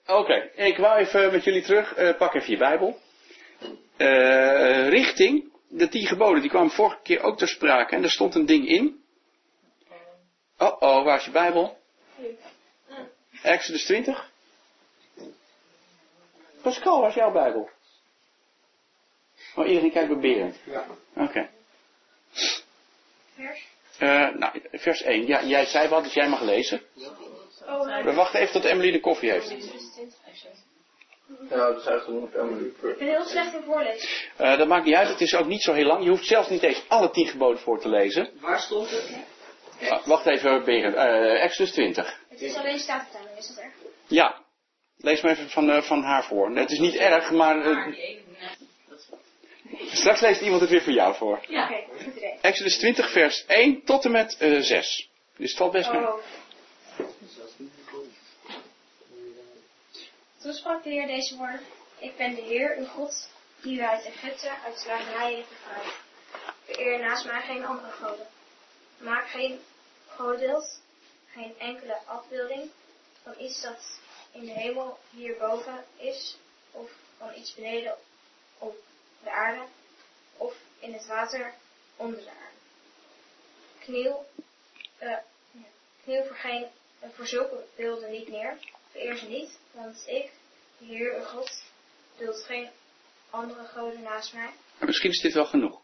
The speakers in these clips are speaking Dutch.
Oké, ik wou even met jullie terug. Pak even je Bijbel. Richting de 10 geboden. Die kwamen vorige keer ook ter sprake. En daar stond een ding in. Waar is je Bijbel? Exodus 20. Pascal, waar is jouw Bijbel? Oh, iedereen kijkt bij Berend. Ja. Oké. Vers 1. Ja, jij zei wat, dus jij mag lezen. We wachten even tot Emily de koffie heeft. Ja, dat is uitgenoemd Emily. Ik ben heel slecht in voorlezen. Dat maakt niet uit, het is ook niet zo heel lang. Je hoeft zelfs niet eens alle 10 geboden voor te lezen. Waar stond het? Wacht even, Berend. Exodus 20. Het is alleen staatvertaling, is dat erg? Ja. Lees maar even van haar voor. Het is niet erg, maar... Straks leest iemand het weer voor jou voor. Ja. Oké, goed idee. Exodus 20 vers 1 tot en met 6. Dus het valt best mee. Toen sprak de Heer deze woorden. Ik ben de Heer, uw God, die u uit Egypte, uit slavernij heeft bevrijd. Vereer naast mij geen andere goden. Maak geen godenbeeld, geen enkele afbeelding van iets dat in de hemel hierboven is, of van iets beneden op de aarde, of in het water onder de aarde. Kniel voor zulke beelden niet neer, vereer ze niet, want ik, de Heer uw God, duld geen andere goden naast mij. Misschien is dit wel genoeg.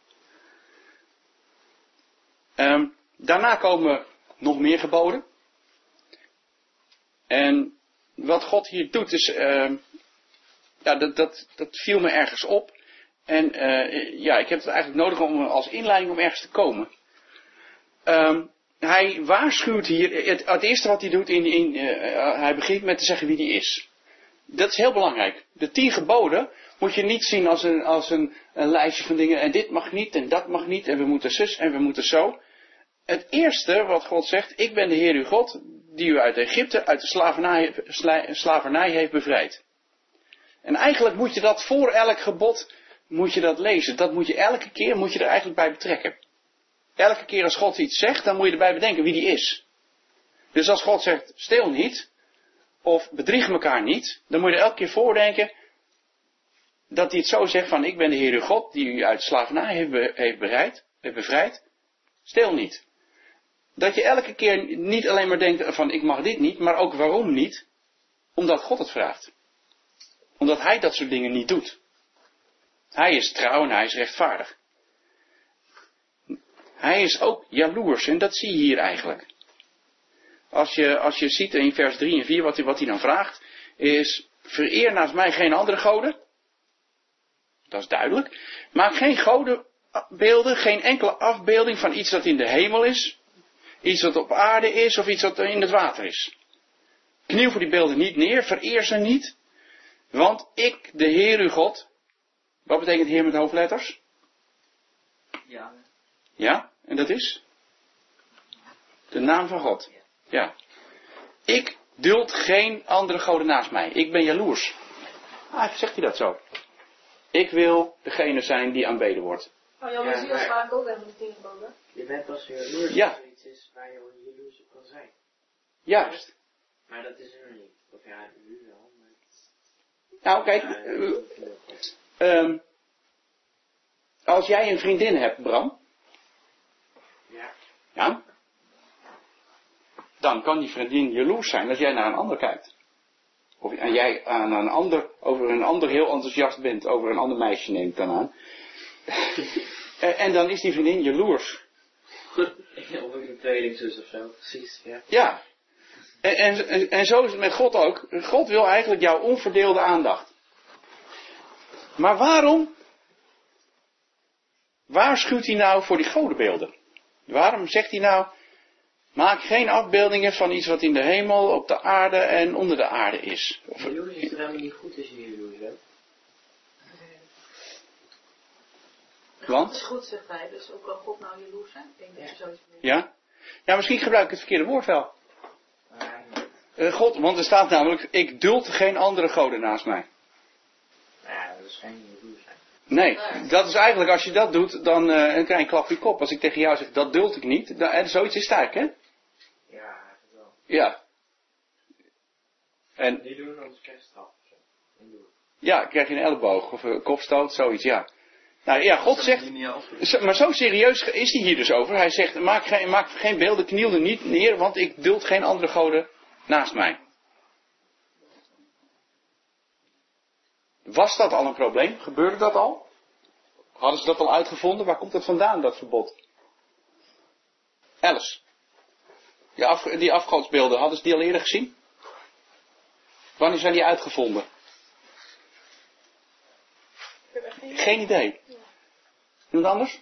Daarna komen nog meer geboden. En wat God hier doet is, dat viel me ergens op. En ik heb het eigenlijk nodig als inleiding om ergens te komen. Hij waarschuwt hier, het eerste wat hij doet, hij begint met te zeggen wie hij is. Dat is heel belangrijk. De 10 geboden moet je niet zien als een lijstje van dingen. En dit mag niet en dat mag niet en we moeten zus en we moeten zo. Het eerste wat God zegt, ik ben de Heer uw God, die u uit Egypte, uit de slavernij heeft bevrijd. En eigenlijk moet je dat voor elk gebod, moet je dat lezen. Dat moet je elke keer, moet je er eigenlijk bij betrekken. Elke keer als God iets zegt, dan moet je erbij bedenken wie die is. Dus als God zegt, steel niet, of bedrieg elkaar niet, dan moet je er elke keer voordenken dat hij het zo zegt van, ik ben de Heer uw God, die u uit slavernij heeft bevrijd. Steel niet. Dat je elke keer niet alleen maar denkt van, ik mag dit niet, maar ook waarom niet? Omdat God het vraagt. Omdat hij dat soort dingen niet doet. Hij is trouw en hij is rechtvaardig. Hij is ook jaloers en dat zie je hier eigenlijk. Als je ziet in vers 3 en 4 wat hij dan vraagt, is vereer naast mij geen andere goden. Dat is duidelijk. Maak geen godenbeelden, geen enkele afbeelding van iets dat in de hemel is, iets dat op aarde is of iets dat in het water is. Kniel voor die beelden niet neer, vereer ze niet, want ik, de Heer uw God, wat betekent Heer met hoofdletters? Ja. Ja, en dat is? De naam van God. Ja. Ik duld geen andere goden naast mij. Ik ben jaloers. Zegt hij dat zo? Ik wil degene zijn die aanbeden wordt. Oh ja, maar zie je vaak ook even de 10 geboden. Je bent pas jaloers Ja. als er iets is waar je jaloers op kan zijn. Juist. Maar dat is er niet. Of ja, u wel, maar... Nou, kijk. Als jij een vriendin hebt, Bram. Ja. Ja. Dan kan die vriendin jaloers zijn als jij naar een ander kijkt. Of en jij over een ander heel enthousiast bent. Over een ander meisje neemt dan aan. En dan is die vriendin jaloers. Of een tweelingzus of zo. Precies, ja. Ja. En zo is het met God ook. God wil eigenlijk jouw onverdeelde aandacht. Maar waarom waarschuwt hij nou voor die godenbeelden? Waarom zegt hij nou, maak geen afbeeldingen van iets wat in de hemel, op de aarde en onder de aarde is? Jaloers is er helemaal niet goed als je jaloers bent. Want? Dat is goed, zegt hij. Dus ook al God nou jaloers zijn. Ik denk dat je zoiets bedoelt. Ja? Ja, misschien gebruik ik het verkeerde woord wel. God, want er staat namelijk, ik duld geen andere goden naast mij. Ja, dat is geen jaloers zijn. Nee, dat is eigenlijk, als je dat doet, dan krijg je een klap op je kop. Als ik tegen jou zeg, dat duld ik niet. Zoiets is sterk, hè? Ja, eigenlijk wel. Ja. En Die doen ons kerststraf. ja, krijg je een elleboog of een kopstoot, zoiets, ja. Nou ja, God zegt, maar zo serieus is hij hier dus over. Hij zegt, maak geen beelden, kniel er niet neer, want ik duld geen andere goden naast mij. Was dat al een probleem? Gebeurde dat al? Hadden ze dat al uitgevonden? Waar komt dat vandaan, dat verbod? Alice. Die afgodsbeelden, hadden ze die al eerder gezien? Wanneer zijn die uitgevonden? Geen idee. Iemand anders?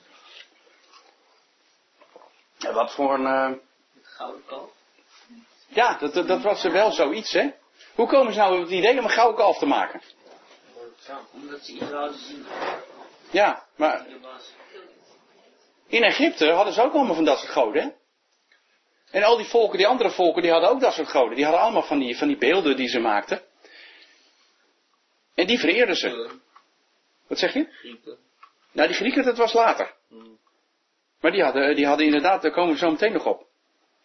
Ja, wat voor een... Gouden kalf. Ja, dat was er wel zoiets, hè? Hoe komen ze nou op het idee om een gouden kalf te maken? Omdat ze iets zouden zien. Ja, maar in Egypte hadden ze ook allemaal van dat soort goden, hè? En al die volken, die andere volken, die hadden ook dat soort goden. Die hadden allemaal van die beelden die ze maakten. En die vereerden ze. Wat zeg je? Grieken. Nou, die Grieken, dat was later. Maar die hadden inderdaad, daar komen we zo meteen nog op.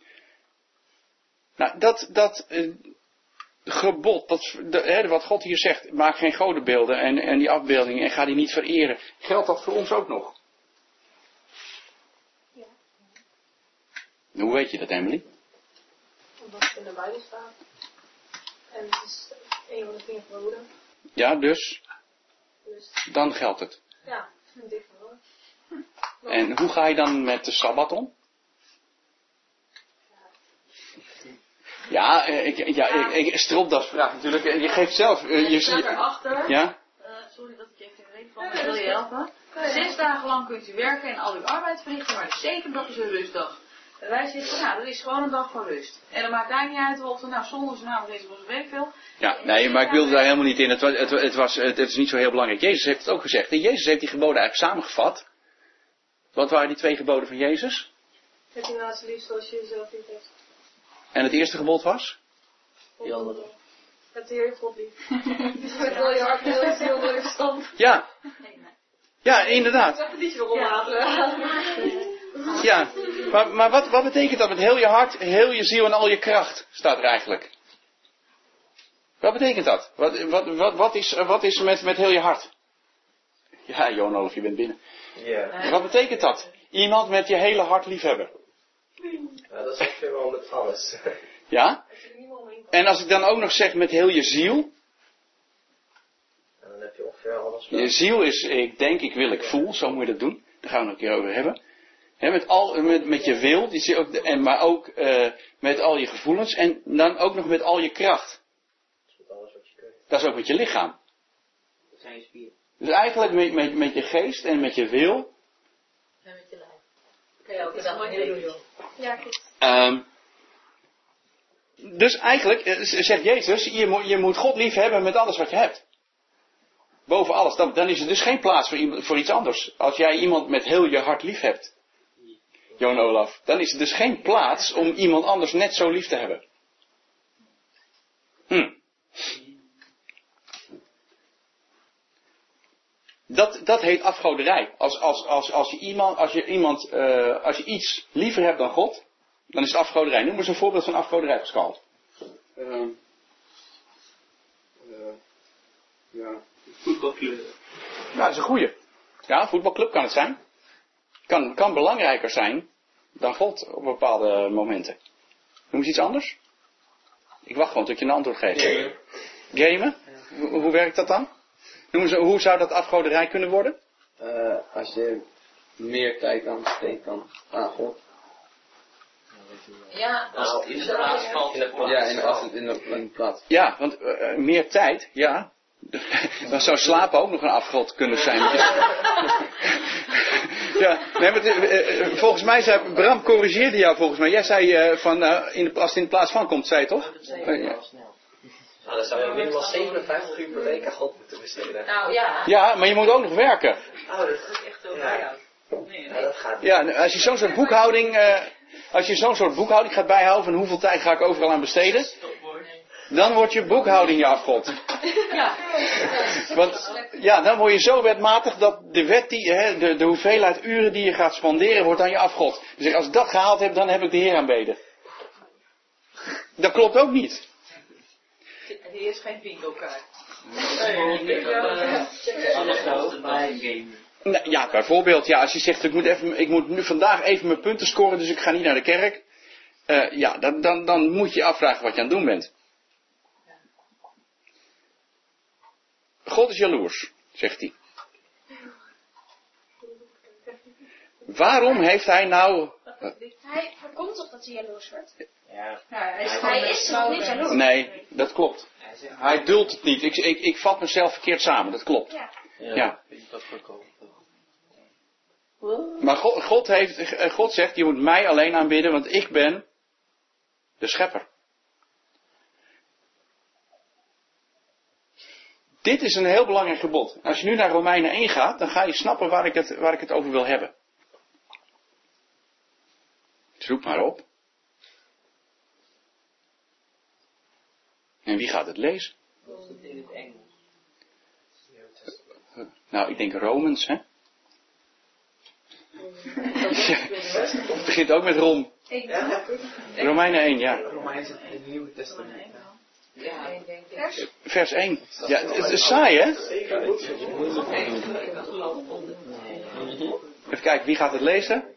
Nou, dat gebod, wat God hier zegt, maak geen godenbeelden en die afbeeldingen en ga die niet vereren. Geldt dat voor ons ook nog? Ja. Hoe weet je dat, Emily? Omdat het in de Bijbel staat. En het is een van de 10 geboden. Ja, dus Dus dan geldt het. ja, vind ik wel. En hoe ga je dan met de Sabbat om? Ja, ik stropdasvraag natuurlijk. Je geeft zelf... Je staat erachter. Ja? Sorry dat ik je even in van, maar wil je helpen? 6 dagen lang kunt u werken en al uw arbeid verrichten, maar de 7e dag is een rustdag. En wij zeggen, nou, dat is gewoon een dag van rust. En dan maakt eigenlijk niet uit of er nou zondags, nou, deze was weet ik veel. Ja, nee, maar ik wilde daar helemaal niet in. Het is niet zo heel belangrijk. Jezus heeft het ook gezegd. En Jezus heeft die geboden eigenlijk samengevat. Wat waren die 2 geboden van Jezus? Heb je naast lief zoals je jezelf lief hebt. En het eerste gebod was? Die andere. Het de Heer God lief. Dus met heel je hart, heel je ziel, heel je verstand. Ja. Ja, inderdaad. Ik niet zo omlaten. Ja. Maar wat betekent dat met heel je hart, heel je ziel en al je kracht? Staat er eigenlijk. Wat betekent dat? Wat is met heel je hart? Ja, Johan Olaf, je bent binnen. Ja. Wat betekent dat? Iemand met je hele hart liefhebben. Ja, dat is ongeveer wel met alles. Ja? En als ik dan ook nog zeg met heel je ziel. En dan heb je ongeveer alles. Je ziel is, ik denk, ik wil, ik voel. Zo moet je dat doen. Daar gaan we nog een keer over hebben. He, met je wil, maar ook met al je gevoelens. En dan ook nog met al je kracht. Dat is met alles wat je kunt. Dat is ook met je lichaam. Dat zijn je spieren. Dus eigenlijk met je geest en met je wil. En met je lijf. Kan je elke dag maar heel doen, joh. Ja, goed. Dus eigenlijk, zegt Jezus, je moet God lief hebben met alles wat je hebt. Boven alles. Dan is er dus geen plaats voor iets anders. Als jij iemand met heel je hart lief hebt, Johan Olaf, dan is er dus geen plaats om iemand anders net zo lief te hebben. Dat heet afgoderij. Als je iets liever hebt dan God, dan is het afgoderij. Noem eens een voorbeeld van afgoderij, Pascal. Voetbalclub. Nou, dat is een goeie. Ja, een voetbalclub kan het zijn. Kan belangrijker zijn dan God op bepaalde momenten. Noem eens iets anders. Ik wacht gewoon tot je een antwoord geeft. Gamen? Hoe werkt dat dan? Noem eens, hoe zou dat afgoderij kunnen worden? Als je meer tijd aan besteedt dan aan God. Ja, Als het in de plaats valt. Ja, in de plaats. Ja, want meer tijd, ja. Dan zou slapen ook nog een afgod kunnen zijn. Ja, nee, maar volgens mij zei Bram, corrigeerde jou volgens mij. Jij zei als het in de plaats van komt, zei je toch? Nou, dan zou je minimaal 57 uur per week aan God moeten besteden. nou ja. Ja, maar je moet ook nog werken. Oh, dat is echt heel raar. Ja, dat gaat niet. Ja, als je zo'n soort boekhouding gaat bijhouden van hoeveel tijd ga ik overal aan besteden, dan wordt je boekhouding je afgod. Ja. Want ja, dan word je zo wetmatig dat de wet de hoeveelheid uren die je gaat spanderen wordt aan je afgod. Dus als ik dat gehaald heb, dan heb ik de Heer aanbeden. Dat klopt ook niet. Hier is geen bingo-kaart. Ja, bijvoorbeeld, ja, als je zegt, ik moet nu vandaag even mijn punten scoren, dus ik ga niet naar de kerk. Ja, dan moet je afvragen wat je aan het doen bent. God is jaloers, zegt hij. Waarom heeft hij nou... Hij voorkomt toch dat hij jaloers wordt? Ja. Hij is toch niet jaloers? Nee, dat klopt. Hij duldt het niet. Ik vat mezelf verkeerd samen, dat klopt. Ja. Maar God zegt, je moet mij alleen aanbidden, want ik ben de schepper. Dit is een heel belangrijk gebod. Als je nu naar Romeinen 1 gaat, dan ga je snappen waar ik het over wil hebben. Zoek maar op. En wie gaat het lezen? In het Engels. Nou, ik denk Romans, hè? Ja, het begint ook met Rom. Romeinen 1, ja. Romeinen is het Nieuwe Testament. Vers 1. Ja, het is saai, hè? Even kijken, wie gaat het lezen?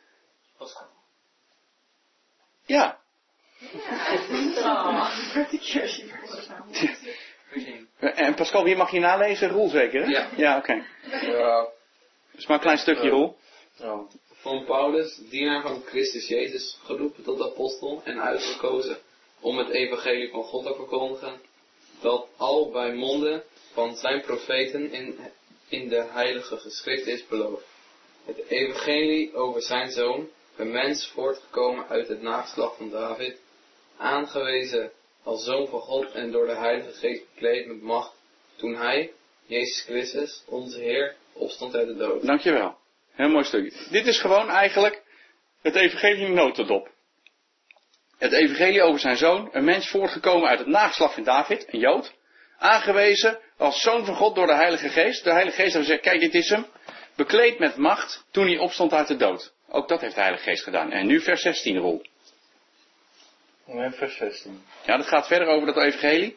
Ja. En Pascal, wie mag je nalezen? Roel zeker, hè? Ja, oké. Ja. Dat is maar een klein stukje, Roel. Van Paulus, dienaar van Christus Jezus, geroepen tot apostel en uitgekozen om het evangelie van God te verkondigen, dat al bij monden van zijn profeten in de heilige geschriften is beloofd. Het evangelie over zijn zoon, een mens voortgekomen uit het nageslacht van David, aangewezen als zoon van God en door de Heilige Geest bekleed met macht, toen hij, Jezus Christus, onze Heer, opstond uit de dood. Dankjewel. Heel mooi stukje. Dit is gewoon eigenlijk het evangelie in een notendop. Het evangelie over zijn zoon, een mens voortgekomen uit het nageslacht van David, een Jood, aangewezen als zoon van God door de Heilige Geest. De Heilige Geest heeft gezegd, kijk, dit is hem, bekleed met macht toen hij opstond uit de dood. Ook dat heeft de Heilige Geest gedaan. En nu vers 16, Roel. Nee, vers 16. Ja, dat gaat verder over dat evangelie.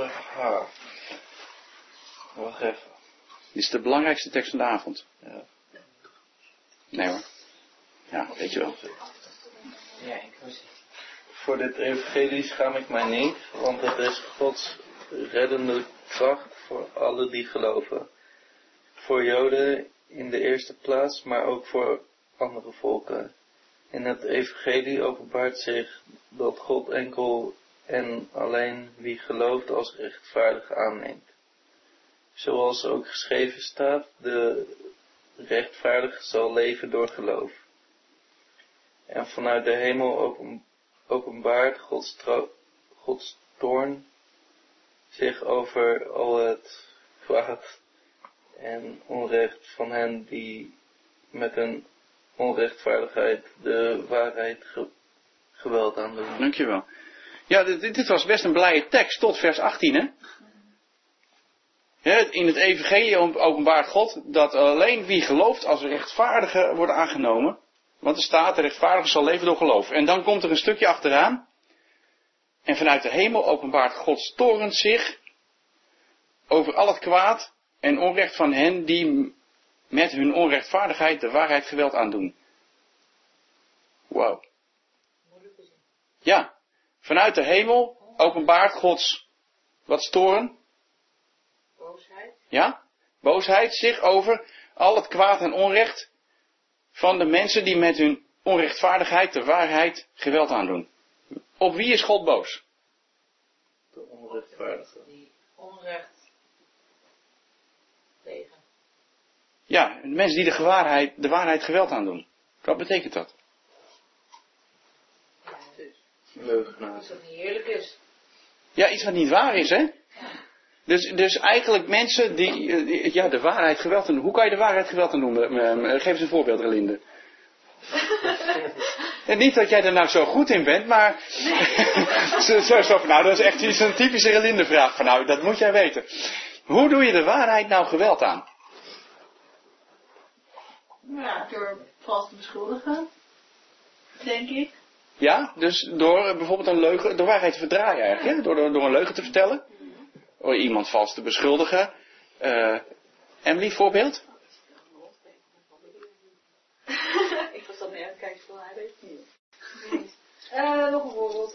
Wacht even. Dit is de belangrijkste tekst van de avond. Ja. Nee hoor. Ja, weet je wel. Ja, ik was... Voor dit evangelie schaam ik mij niet, want het is Gods reddende kracht voor alle die geloven. Voor Joden in de eerste plaats, maar ook voor andere volken. In het evangelie openbaart zich dat God enkel en alleen wie gelooft als rechtvaardig aanneemt. Zoals ook geschreven staat, de rechtvaardige zal leven door geloof. En vanuit de hemel openbaart Gods toorn zich over al het kwaad en onrecht van hen die met hun onrechtvaardigheid de waarheid geweld aandoen. Dankjewel. Ja, dit was best een blije tekst tot vers 18, hè? Ja, in het evangelie openbaart God dat alleen wie gelooft als rechtvaardige wordt aangenomen. Want er staat, de rechtvaardige zal leven door geloof. En dan komt er een stukje achteraan. En vanuit de hemel openbaart Gods toorn zich over al het kwaad en onrecht van hen die met hun onrechtvaardigheid de waarheid geweld aandoen. Wauw. Ja, vanuit de hemel openbaart Gods, wat is toorn? Boosheid. Ja, boosheid zich over al het kwaad en onrecht van de mensen die met hun onrechtvaardigheid de waarheid geweld aandoen. Op wie is God boos? De onrechtvaardige. Die onrecht tegen. Ja, de mensen die de waarheid geweld aandoen. Wat betekent dat? Ja, dus. Leugenaar. Als dat niet heerlijk is. Ja, iets wat niet waar is, hè? Dus eigenlijk mensen die de waarheid geweld aandoen. Hoe kan je de waarheid geweld aandoen? Geef eens een voorbeeld, Relinde. En niet dat jij er nou zo goed in bent, maar... zo van, nou, dat is echt een typische Relinde vraag. Van, nou, dat moet jij weten. Hoe doe je de waarheid nou geweld aan? Ja, door vals te beschuldigen. Denk ik. Ja, dus door bijvoorbeeld een leugen, de waarheid te verdraaien eigenlijk, hè? Door een leugen te vertellen. iemand vals te beschuldigen. Emily, voorbeeld? Ik was dat mee aan het kijken van hij weet het niet. Nog een voorbeeld.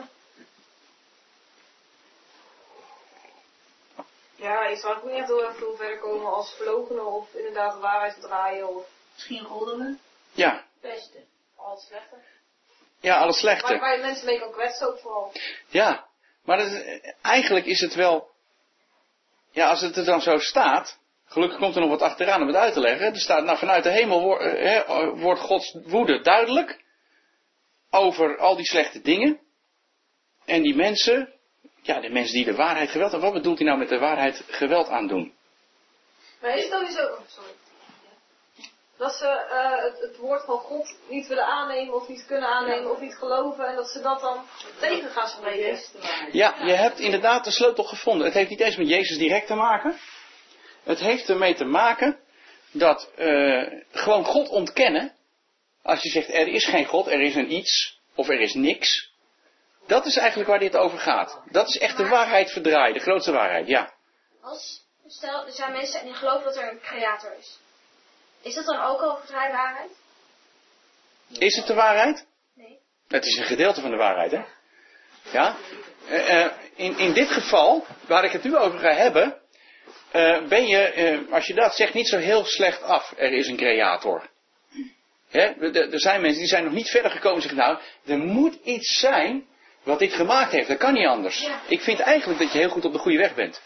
Ja, iets waar ik niet echt heel erg veel verder komen als verloochenen of inderdaad de waarheid verdraaien of... Misschien roddelen. Ja. Pesten. Al het slechte. Ja, alles slechte. Waar je mensen mee kan kwetsen ook vooral. Ja, maar eigenlijk is het wel... Ja, als het er dan zo staat... Gelukkig komt er nog wat achteraan om het uit te leggen. Er staat, nou vanuit de hemel wordt Gods woede duidelijk. Over al die slechte dingen. En die mensen... Ja, de mensen die de waarheid geweld... En wat bedoelt hij nou met de waarheid geweld aandoen? Maar is het dan niet zo... Oh, sorry. Dat ze het woord van God niet willen aannemen of niet kunnen aannemen of niet geloven. En dat ze dat dan tegen gaan spreken. Ja, je hebt inderdaad de sleutel gevonden. Het heeft niet eens met Jezus direct te maken. Het heeft ermee te maken dat gewoon God ontkennen. Als je zegt er is geen God, er is een iets of er is niks. Dat is eigenlijk waar dit over gaat. Dat is echt de waarheid verdraaien, de grootste waarheid, ja. Stel, er zijn mensen die geloven dat er een creator is. Is dat dan ook al verdraaide waarheid? Is het de waarheid? Nee. Het is een gedeelte van de waarheid, hè? Ja. In dit geval, waar ik het nu over ga hebben, ben je, als je dat zegt, niet zo heel slecht af. Er is een creator. Er zijn mensen die zijn nog niet verder gekomen en zeggen, nou, er moet iets zijn wat dit gemaakt heeft. Dat kan niet anders. Ja. Ik vind eigenlijk dat je heel goed op de goede weg bent.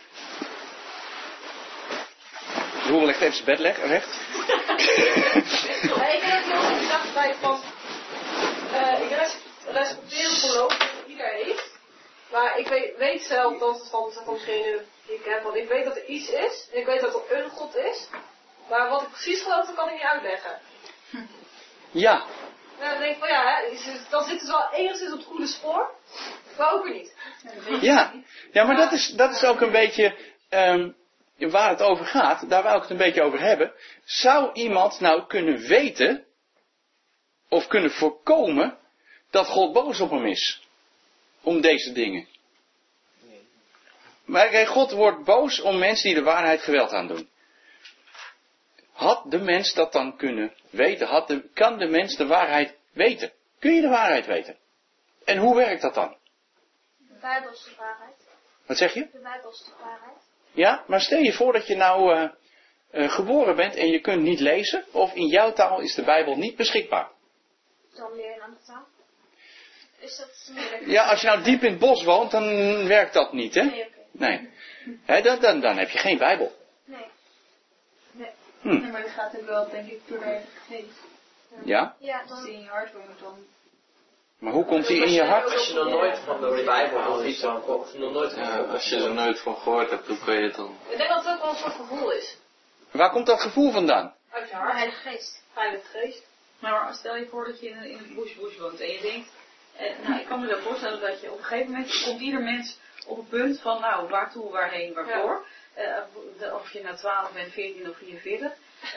Roel legt even zijn bed recht. Ja, ik heb heel erg gedacht bij van... ik respecteer het geloof dat ieder heeft. Maar ik weet zelf dat het van degene die ik heb. Want ik weet dat er iets is. En ik weet dat er een God is. Maar wat ik precies geloof, dat kan ik niet uitleggen. Ja. En dan denk ik van ja, dan zitten ze wel enigszins op het goede spoor. Maar ook weer niet. Ja, maar dat is ook een beetje... waar het over gaat, daar wou ik het een beetje over hebben. Zou iemand nou kunnen weten, of kunnen voorkomen, dat God boos op hem is? Om deze dingen. Nee. Maar God wordt boos om mensen die de waarheid geweld aandoen. Had de mens dat dan kunnen weten? Kan de mens de waarheid weten? Kun je de waarheid weten? En hoe werkt dat dan? De Bijbelse waarheid. Wat zeg je? De Bijbelse waarheid. Ja, maar stel je voor dat je nou geboren bent en je kunt niet lezen, of in jouw taal is de Bijbel niet beschikbaar. Dan leer je een andere taal. Is dat moeilijk? Ja, als je nou diep in het bos woont, dan werkt dat niet, hè? Nee, oké. Nee. Dan heb je geen Bijbel. Nee. Nee, maar dat gaat ook wel, denk ik, door de Heilige Geest. Ja? Ja, als die in je hart woont, dan... Maar hoe komt die in je hart? Als je nog nooit van de Bijbel of iets van nog nooit als je er nooit van gehoord hebt, hoe kun je het dan? Ik denk dat het ook wel een soort gevoel is. Waar komt dat gevoel vandaan? Uit je de hart. Heilige Geest. Heilige Geest. Maar stel je voor dat je in een bush woont en je denkt... nou, ik kan me wel voorstellen dat je op een gegeven moment komt ieder mens op een punt van... Nou, waartoe, waarheen, waarvoor. Ja. Of je nou 12 bent, 14 of 44...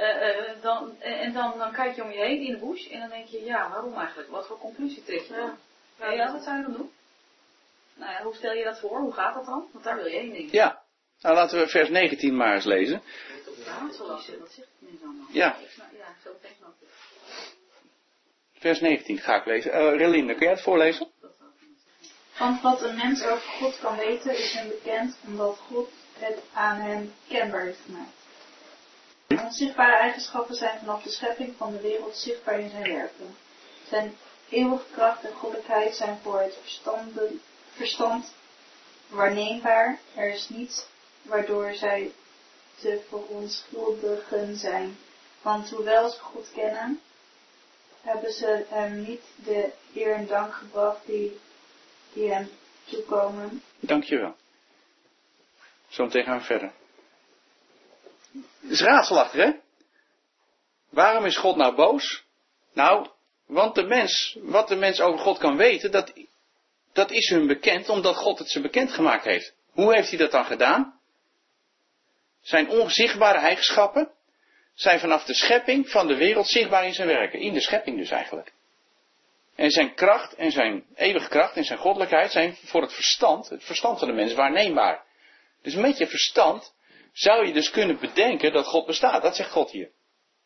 dan kijk je om je heen in de bush en dan denk je, ja, waarom eigenlijk? Wat voor conclusie trek je dan? Ja, wat zou je dan doen? Nou ja, hoe stel je dat voor? Hoe gaat dat dan? Want daar wil je heen, denk ik. Ja, nou laten we vers 19 maar eens lezen. Ja, wat zegt het nu dan? Ja. Ja, zo snap ik. Vers 19 ga ik lezen. Relinde, kun jij het voorlezen? Want wat een mens over God kan weten is hem bekend, omdat God het aan hem kenbaar heeft gemaakt. Onzichtbare eigenschappen zijn vanaf de schepping van de wereld zichtbaar in zijn werken. Zijn eeuwige kracht en goddelijkheid zijn voor het verstand waarneembaar. Er is niets waardoor zij te verontschuldigen zijn. Want hoewel ze God kennen, hebben ze hem niet de eer en dank gebracht die hem toekomen. Dankjewel. Zometeen gaan we verder. Het is raadselachtig, hè? Waarom is God nou boos? Nou, want wat de mens over God kan weten, dat is hun bekend, omdat God het ze bekend gemaakt heeft. Hoe heeft hij dat dan gedaan? Zijn onzichtbare eigenschappen zijn vanaf de schepping van de wereld zichtbaar in zijn werken. In de schepping dus eigenlijk. En zijn kracht en zijn eeuwige kracht en zijn goddelijkheid zijn voor het verstand van de mens waarneembaar. Dus met je verstand zou je dus kunnen bedenken dat God bestaat. Dat zegt God hier.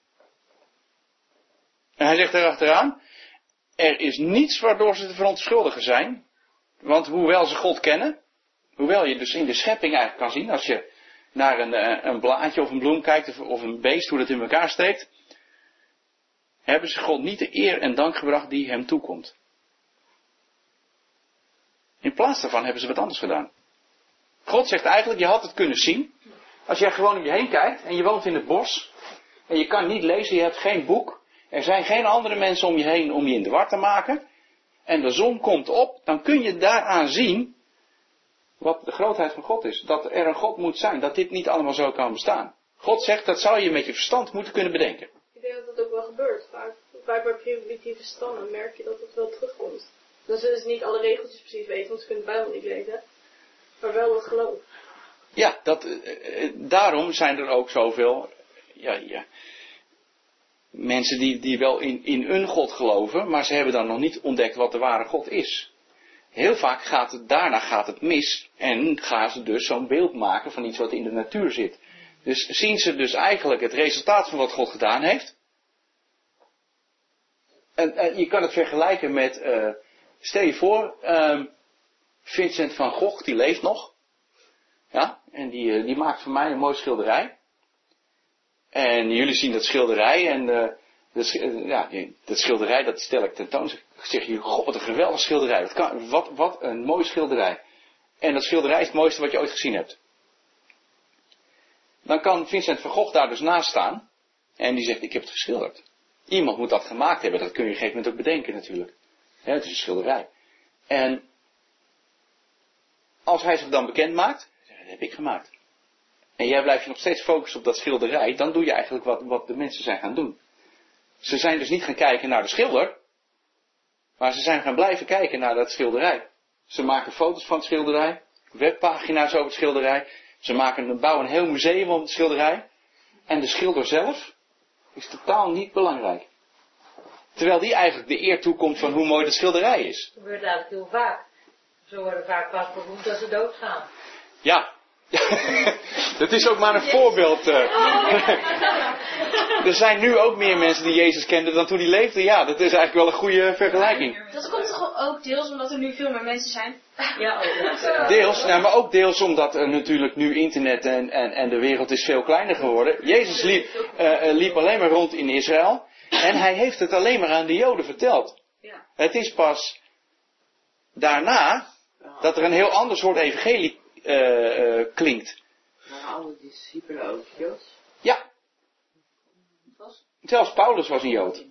En hij zegt erachteraan, er is niets waardoor ze te verontschuldigen zijn. Want hoewel ze God kennen, hoewel je dus in de schepping eigenlijk kan zien, als je naar een blaadje of een bloem kijkt of een beest, hoe dat in elkaar steekt, hebben ze God niet de eer en dank gebracht die hem toekomt. In plaats daarvan hebben ze wat anders gedaan. God zegt eigenlijk, je had het kunnen zien. Als jij gewoon om je heen kijkt en je woont in het bos en je kan niet lezen, je hebt geen boek. Er zijn geen andere mensen om je heen om je in de war te maken. En de zon komt op, dan kun je daaraan zien wat de grootheid van God is. Dat er een God moet zijn, dat dit niet allemaal zo kan bestaan. God zegt, dat zou je met je verstand moeten kunnen bedenken. Ik denk dat dat ook wel gebeurt. Vaak bij primitieve stammen merk je dat het wel terugkomt. Dan zullen ze niet alle regeltjes precies weten, want ze kunnen de Bijbel niet lezen. Maar wel het geloof. Ja, daarom zijn er ook zoveel mensen die wel in een God geloven, maar ze hebben dan nog niet ontdekt wat de ware God is. Heel vaak daarna gaat het mis en gaan ze dus zo'n beeld maken van iets wat in de natuur zit. Dus zien ze dus eigenlijk het resultaat van wat God gedaan heeft. En je kan het vergelijken met, stel je voor, Vincent van Gogh, die leeft nog. Ja, en die maakt voor mij een mooi schilderij. En jullie zien dat schilderij en dat schilderij dat stel ik tentoon. Ik zeg jullie, god wat een geweldig schilderij. Wat een mooi schilderij. En dat schilderij is het mooiste wat je ooit gezien hebt. Dan kan Vincent van Gogh daar dus naast staan. En die zegt, ik heb het geschilderd. Iemand moet dat gemaakt hebben. Dat kun je op een gegeven moment ook bedenken natuurlijk. Ja, het is een schilderij. En als hij zich dan bekend maakt, dat heb ik gemaakt. En jij blijft je nog steeds focussen op dat schilderij, dan doe je eigenlijk wat de mensen zijn gaan doen. Ze zijn dus niet gaan kijken naar de schilder, maar ze zijn gaan blijven kijken naar dat schilderij. Ze maken foto's van het schilderij, webpagina's over het schilderij. Ze bouwen een heel museum om het schilderij. En de schilder zelf is totaal niet belangrijk. Terwijl die eigenlijk de eer toekomt van hoe mooi dat schilderij is. Dat gebeurt eigenlijk heel vaak. Zo worden vaak pas beroemd als ze doodgaan. Ja. Dat is ook maar een voorbeeld. Er zijn nu ook meer mensen die Jezus kenden dan toen hij leefde. Ja, dat is eigenlijk wel een goede vergelijking. Dat komt toch ook deels omdat er nu veel meer mensen zijn? Ja, ook. Deels, nou, maar ook deels omdat er natuurlijk nu internet en de wereld is veel kleiner geworden. Jezus liep alleen maar rond in Israël. En hij heeft het alleen maar aan de Joden verteld. Ja. Het is pas daarna dat er een heel ander soort evangelie klinkt. Maar alle discipelen ook Joods? Ja. Zelfs Paulus was een Jood.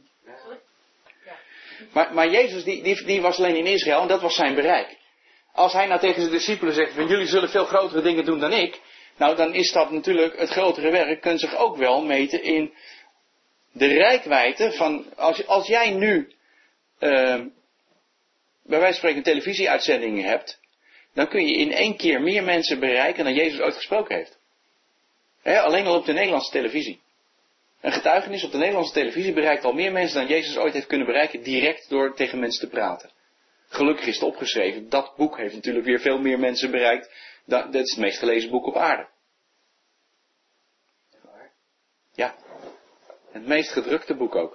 Maar Jezus die was alleen in Israël en dat was zijn bereik. Als hij nou tegen zijn discipelen zegt, van jullie zullen veel grotere dingen doen dan ik. Nou dan is dat natuurlijk het grotere werk, kunt zich ook wel meten in de reikwijdte van, als jij nu bij wijze van spreken een televisieuitzending hebt, dan kun je in 1 keer meer mensen bereiken dan Jezus ooit gesproken heeft. Alleen al op de Nederlandse televisie. Een getuigenis op de Nederlandse televisie bereikt al meer mensen dan Jezus ooit heeft kunnen bereiken, direct door tegen mensen te praten. Gelukkig is het opgeschreven. Dat boek heeft natuurlijk weer veel meer mensen bereikt. Dat is het meest gelezen boek op aarde. Ja. Het meest gedrukte boek ook.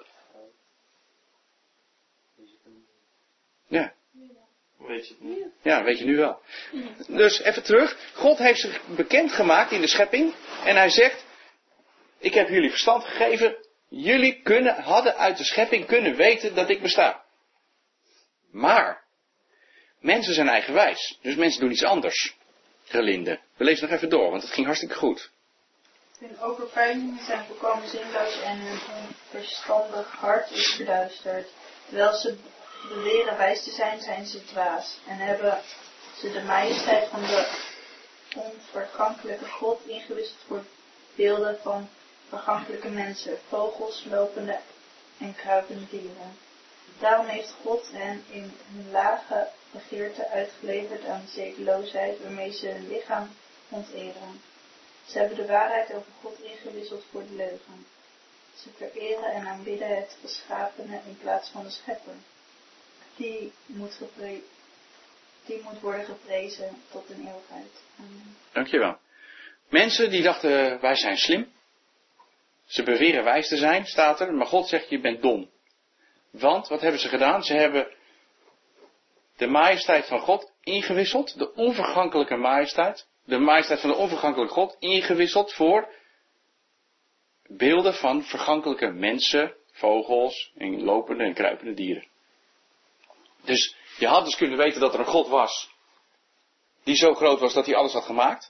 Ja. Weet je het niet? Ja, weet je nu wel. Dus even terug. God heeft zich bekendgemaakt in de schepping. En hij zegt, ik heb jullie verstand gegeven. Jullie hadden uit de schepping kunnen weten dat ik besta. Maar, mensen zijn eigenwijs. Dus mensen doen iets anders. Gelinde. We lezen nog even door, want het ging hartstikke goed. Hun overpeinzingen zijn volkomen zinloos en hun onverstandig hart is verduisterd. Terwijl ze beweren wijs te zijn, zijn ze dwaas. En hebben ze de majesteit van de onvergankelijke God ingewisseld voor beelden van vergankelijke mensen, vogels, lopende en kruipende dieren. Daarom heeft God hen in hun lage begeerte uitgeleverd aan de zedeloosheid waarmee ze hun lichaam onteren. Ze hebben de waarheid over God ingewisseld voor de leugen. Ze vereren en aanbidden het geschapene in plaats van de schepper. Die moet Die moet worden geprezen tot in eeuwigheid. Amen. Dankjewel. Mensen die dachten, wij zijn slim. Ze beweren wijs te zijn, staat er. Maar God zegt, je bent dom. Want, wat hebben ze gedaan? Ze hebben de majesteit van God ingewisseld. De onvergankelijke majesteit. De majesteit van de onvergankelijke God ingewisseld voor beelden van vergankelijke mensen, vogels en lopende en kruipende dieren. Dus je had dus kunnen weten dat er een God was die zo groot was dat hij alles had gemaakt.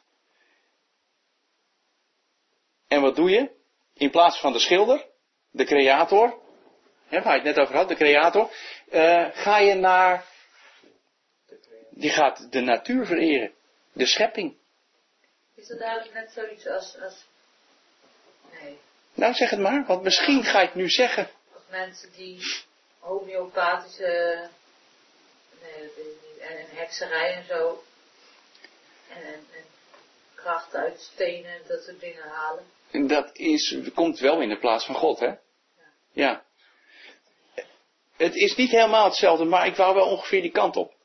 En wat doe je? In plaats van de schilder, de creator, waar je het net over had, de creator, ga je naar, die gaat de natuur vereren, de schepping. Is dat eigenlijk net zoiets als nee, Nou, zeg het maar, want misschien ga je het nu zeggen. als mensen die homeopathische en hekserij en zo en kracht uit stenen en dat soort dingen halen. Dat komt wel in de plaats van God, hè? Ja. Het is niet helemaal hetzelfde, maar ik wou wel ongeveer die kant op.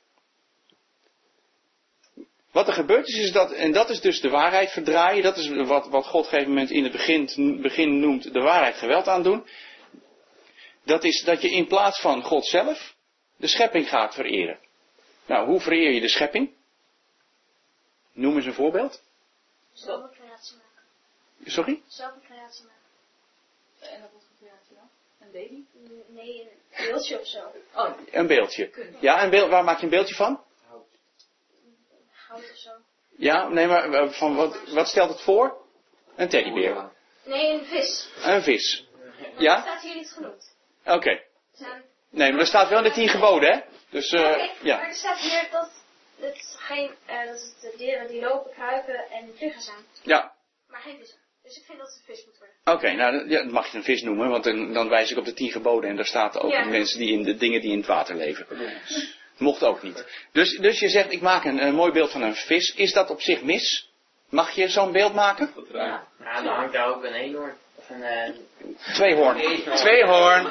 Wat er gebeurt is dat, en dat is dus de waarheid verdraaien, dat is wat God op een gegeven moment in het begin noemt de waarheid geweld aandoen. Dat is dat je in plaats van God zelf de schepping gaat vereren. Nou, hoe vereer je de schepping? Noem eens een voorbeeld. Zelf een creatie maken. Sorry? Zelf een creatie maken. En dat wordt creatie dan? Een baby? Nee, een beeldje of zo. Oh, Een beeldje. Ja, een beeld, waar maak je een beeldje van? Goud of zo. Ja, nee, maar van wat stelt het voor? Een teddybeer. Nee, een vis. Een vis. Maar Ja? dat staat hier niet genoemd. Oké. Zijn... Nee, maar er staat wel in de 10 geboden, hè? Dus, Oké, ja. maar er staat hier dat het de dieren die lopen, kruipen en vliegen zijn. Ja. Maar geen vissen. Dus ik vind dat het een vis moet worden. Oké, nou, ja, dan mag je een vis noemen, want dan wijs ik op de 10 geboden en daar staat ook Ja. mensen die in de dingen die in het water leven. Mocht ook niet. Dus je zegt, ik maak een mooi beeld van een vis. Is dat op zich mis? Mag je zo'n beeld maken? Ja, dan hangt daar ook een eenhoorn. Of een Tweehoorn. Tweehoorn.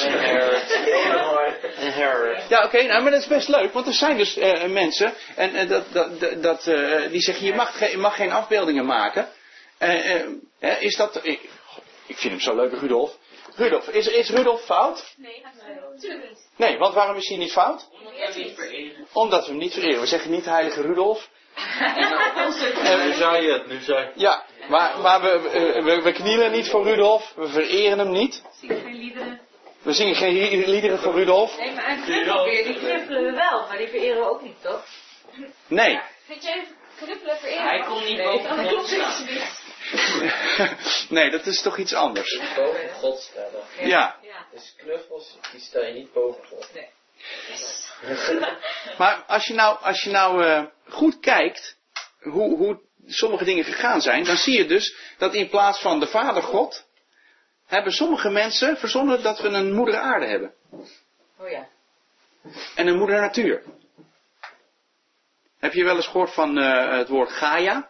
een hert. Ja, oké, nou, maar dat is best leuk, want er zijn dus mensen en die zeggen, je mag geen afbeeldingen maken. Is dat... Ik vind hem zo leuk, Rudolf. Rudolf, is Rudolf fout? Nee, natuurlijk niet. Nee, want waarom is hij niet fout? Omdat we hem niet vereren. We zeggen niet heilige Rudolf. Nu zei je het, nu zei je. Ja, maar we knielen niet voor Rudolf. We vereren hem niet. zingen geen liederen. We zingen geen liederen voor Rudolf. Nee, maar een knuffelbeer, die knuffelen we wel, maar die vereren we ook niet, toch? Nee. Vind jij knuppelen vereren? Hij komt niet Nee, boven dat God klopt staan. niet. Nee, dat is toch iets anders. Boven God stellen. Ja. Dus knuffels, die stel je niet boven God. Nee. Maar als je nou goed kijkt hoe sommige dingen gegaan zijn, dan zie je dus dat in plaats van de Vader God, hebben sommige mensen verzonnen dat we een moeder aarde hebben. Oh ja. En een moeder natuur. Heb je wel eens gehoord van het woord Gaia?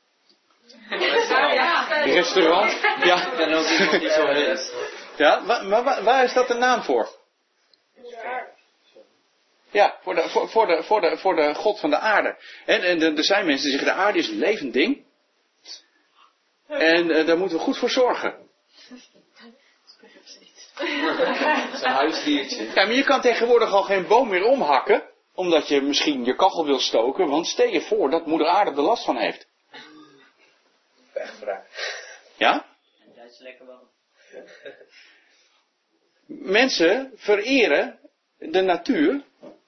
Restaurant? Ja. Ik ben ook iemand die zo heet. Ja, maar waar is dat de naam voor? Ja, voor de God van de aarde. En er zijn mensen die zeggen, de aarde is een levend ding. En daar moeten we goed voor zorgen. Het is een huisdiertje. Ja, maar je kan tegenwoordig al geen boom meer omhakken, omdat je misschien je kachel wil stoken, want stel je voor dat moeder aarde er last van heeft. Wegvraag. Ja? Dat is lekker wel. Mensen vereren de natuur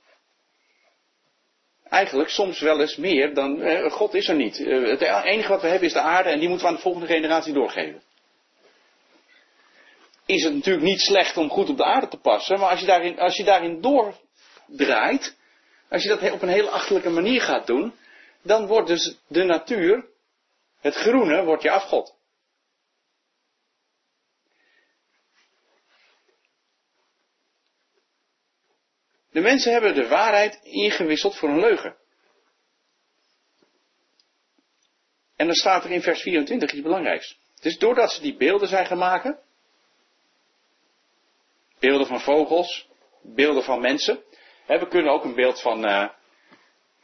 eigenlijk soms wel eens meer dan God is er niet. Het enige wat we hebben is de aarde en die moeten we aan de volgende generatie doorgeven. Is het natuurlijk niet slecht om goed op de aarde te passen, maar als je daarin doordraait, als je dat op een hele achterlijke manier gaat doen, dan wordt dus de natuur, het groene, wordt je afgod. De mensen hebben de waarheid ingewisseld voor een leugen. En dan staat er in vers 24 iets belangrijks. Het is doordat ze die beelden zijn gaan maken, beelden van vogels, beelden van mensen. We kunnen ook een beeld van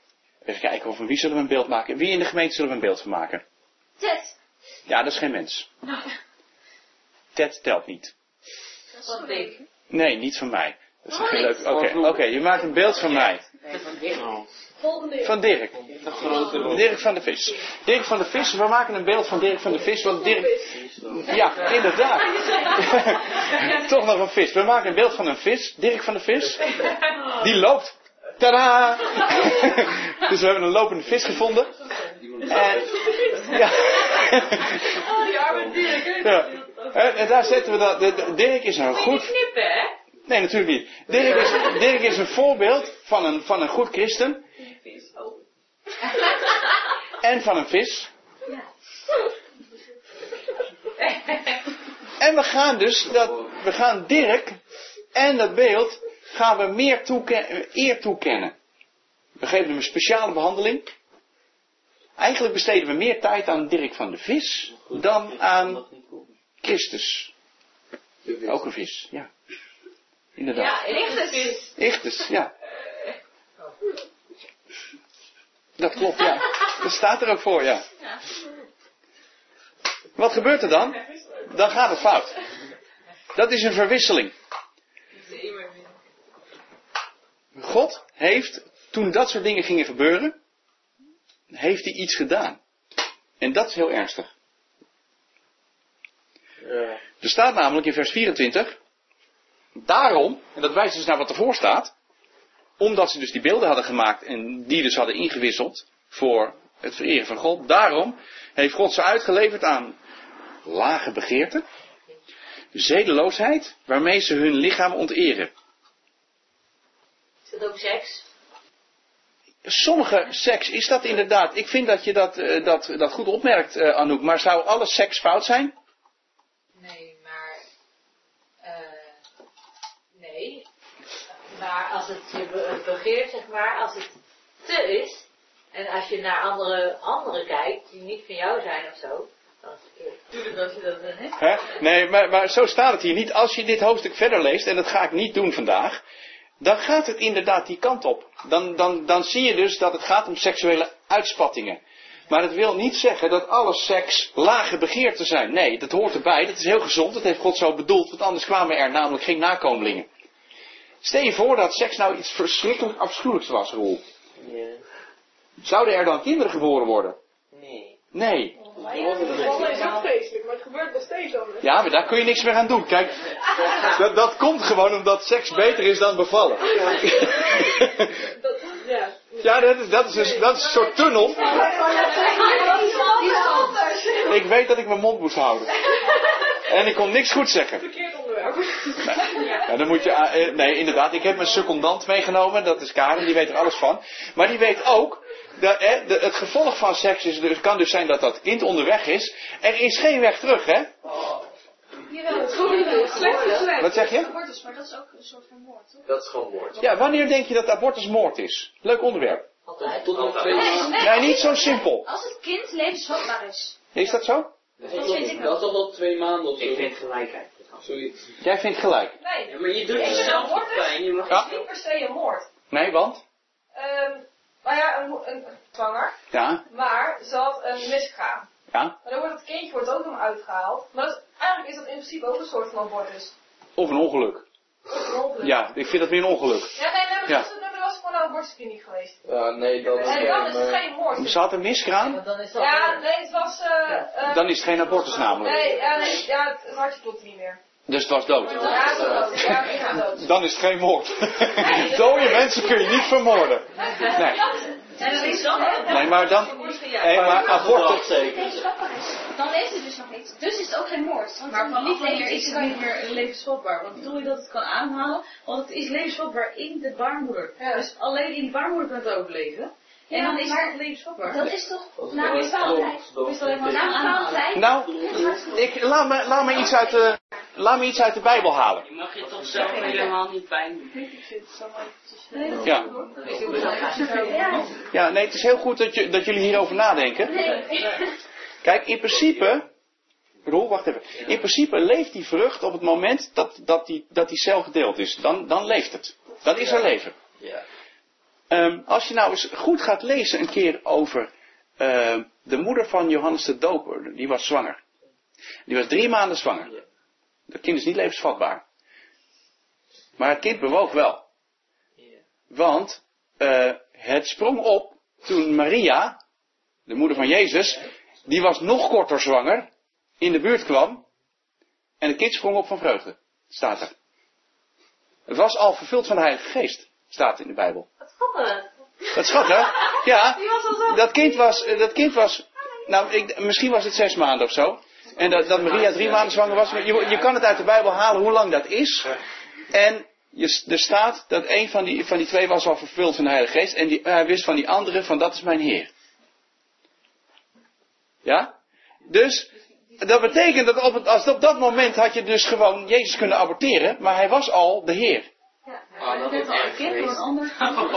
Even kijken, van wie zullen we een beeld maken? Wie in de gemeente zullen we een beeld van maken? Ted. Ja, dat is geen mens. Ted telt niet. Wat dik. Nee, niet van mij. Dat is geen leuk. Oké, je maakt een beeld van mij. Van Dirk. Dirk van de Vis. Dirk van de Vis, we maken een beeld van Dirk van de Vis. Want Dirk... Ja, inderdaad. Toch nog een vis. We maken een beeld van een vis. Dirk van de Vis. Die loopt. Tadaa! Dus we hebben een lopende vis gevonden. En... Ja. Oh, die arme Dirk. Hè? Ja. En daar zetten we dat. Dirk is een goed... Knippen, hè? Nee, natuurlijk niet. Dirk is een voorbeeld van een goed christen. En van een vis. En we gaan Dirk en dat beeld gaan we meer eer toekennen. We geven hem een speciale behandeling. Eigenlijk besteden we meer tijd aan Dirk van de Vis dan aan Christus. Ook een vis, ja. Inderdaad. Ja, Ichthus. Ichthus, ja. Dat klopt, ja. Dat staat er ook voor, ja. Wat gebeurt er dan? Dan gaat het fout. Dat is een verwisseling. God heeft, toen dat soort dingen gingen gebeuren, heeft hij iets gedaan. En dat is heel ernstig. Er staat namelijk in vers 24... Daarom, en dat wijst dus naar wat ervoor staat, omdat ze dus die beelden hadden gemaakt en die dus hadden ingewisseld voor het vereren van God, daarom heeft God ze uitgeleverd aan lage begeerten, zedeloosheid, waarmee ze hun lichaam onteren. Is dat ook seks? Sommige seks is dat inderdaad. Ik vind dat je dat goed opmerkt, Anouk, maar zou alle seks fout zijn? Nee, nee. Maar als het je begeert, zeg maar, als het te is, en als je naar anderen kijkt, die niet van jou zijn of zo, dan is het verkeerd. Tuurlijk dat je dat hebt. Hè? Nee, maar zo staat het hier niet. Als je dit hoofdstuk verder leest, en dat ga ik niet doen vandaag, dan gaat het inderdaad die kant op. Dan zie je dus dat het gaat om seksuele uitspattingen. Maar het wil niet zeggen dat alle seks lage begeerten zijn. Nee, dat hoort erbij. Dat is heel gezond. Dat heeft God zo bedoeld. Want anders kwamen er namelijk geen nakomelingen. Stel je voor dat seks nou iets verschrikkelijk afschuwelijks was, Roel. Ja. Zouden er dan kinderen geboren worden? Nee. Nee. Dat is ook vreselijk, maar het gebeurt nog steeds anders. Ja, maar daar kun je niks meer aan doen. Kijk, dat komt gewoon omdat seks beter is dan bevallen. Ja, dat is een soort tunnel. Ik weet dat ik mijn mond moest houden. En ik kon niks goed zeggen. Verkeerd onderwerp. Ja, dan moet je, nee, inderdaad, ik heb mijn secondant meegenomen. Dat is Karen, die weet er alles van. Maar die weet ook, het gevolg van seks kan dus zijn dat dat kind onderweg is. Er is geen weg terug, hè? Wat zeg je? Abortus, maar dat is ook een soort van moord, toch? Dat is gewoon moord. Ja, wanneer denk je dat abortus moord is? Leuk onderwerp. Altijd. Tot en met 2 maanden. Nee, niet zo simpel. Als het kind levensvatbaar is. Is dat zo? Dat vind ik wel. Dat is al wel 2 maanden of zo. Ik vind gelijkheid. Zoiets. Jij vindt gelijk. Nee, Ja, maar je doet jezelf wat pijn. Je mag Ja. het is niet per se een moord. Nee, want? Nou ja, een zwanger, Ja, maar ze had een miskraam. ja. Maar dan wordt het kindje ook nog uitgehaald. Maar eigenlijk is dat in principe ook een soort van abortus. Of een ongeluk. Een ongeluk. Ja, ik vind dat weer een ongeluk. Ja, nee, maar Ja. dat was gewoon een abortuskliniek geweest. Ja, nee, dat is En dan is het geen moord. Ze had een miskraam, Want dan is dat Ja, nee, het was... dan is het geen abortus namelijk. Nee, het hartje klopt niet meer. Dus het was dood. Ja, het was dood. Ja, ik ga dood. Dan is het geen moord. Dode mensen kun je niet vermoorden. Nee, En dat is dan, hè? nee maar dan... Nee, maar abortus... Levensvatbaar is. Dan leeft het dus nog niet. Dus is het ook geen moord. Want Maar dan vanaf wanneer levens- is het niet meer levensvatbaar? Want bedoel je dat het kan aanhalen? Want het is levensvatbaar in de baarmoeder. Ja. Dus alleen in die baarmoeder kan het overleven. En Ja, dan is maar het levensvatbaar. Dat is toch na een bepaalde tijd. Of is het alleen maar Na een bepaalde tijd. Nou, laat me iets uit de Bijbel halen. Je mag je toch zelf helemaal niet pijn doen. Ik vind het zo mooi. Ja. Ja, nee, het is heel goed dat jullie hierover nadenken. Kijk, in principe... Roel, wacht even. In principe leeft die vrucht op het moment dat die cel gedeeld is. Dan leeft het. Dan is er leven. Ja. Als je nou eens goed gaat lezen een keer over de moeder van Johannes de Doper. Die was zwanger. Die was 3 maanden zwanger. Dat kind is niet levensvatbaar. Maar het kind bewoog wel. Want het sprong op toen Maria, de moeder van Jezus, die was nog korter zwanger, in de buurt kwam. En het kind sprong op van vreugde. Staat er. Het was al vervuld van de Heilige Geest. Staat in de Bijbel. Wat schattig. Dat is schattig. Ja, dat kind was nou, misschien was het 6 maanden of zo. En dat Maria 3 maanden zwanger was. Je kan het uit de Bijbel halen hoe lang dat is. En er staat dat een van die 2 was al vervuld van de Heilige Geest. En hij wist van die andere van dat is mijn Heer. Ja? Dus dat betekent dat op dat moment had je dus gewoon Jezus kunnen aborteren. Maar hij was al de Heer. Ja, dat is al een kind door een ander.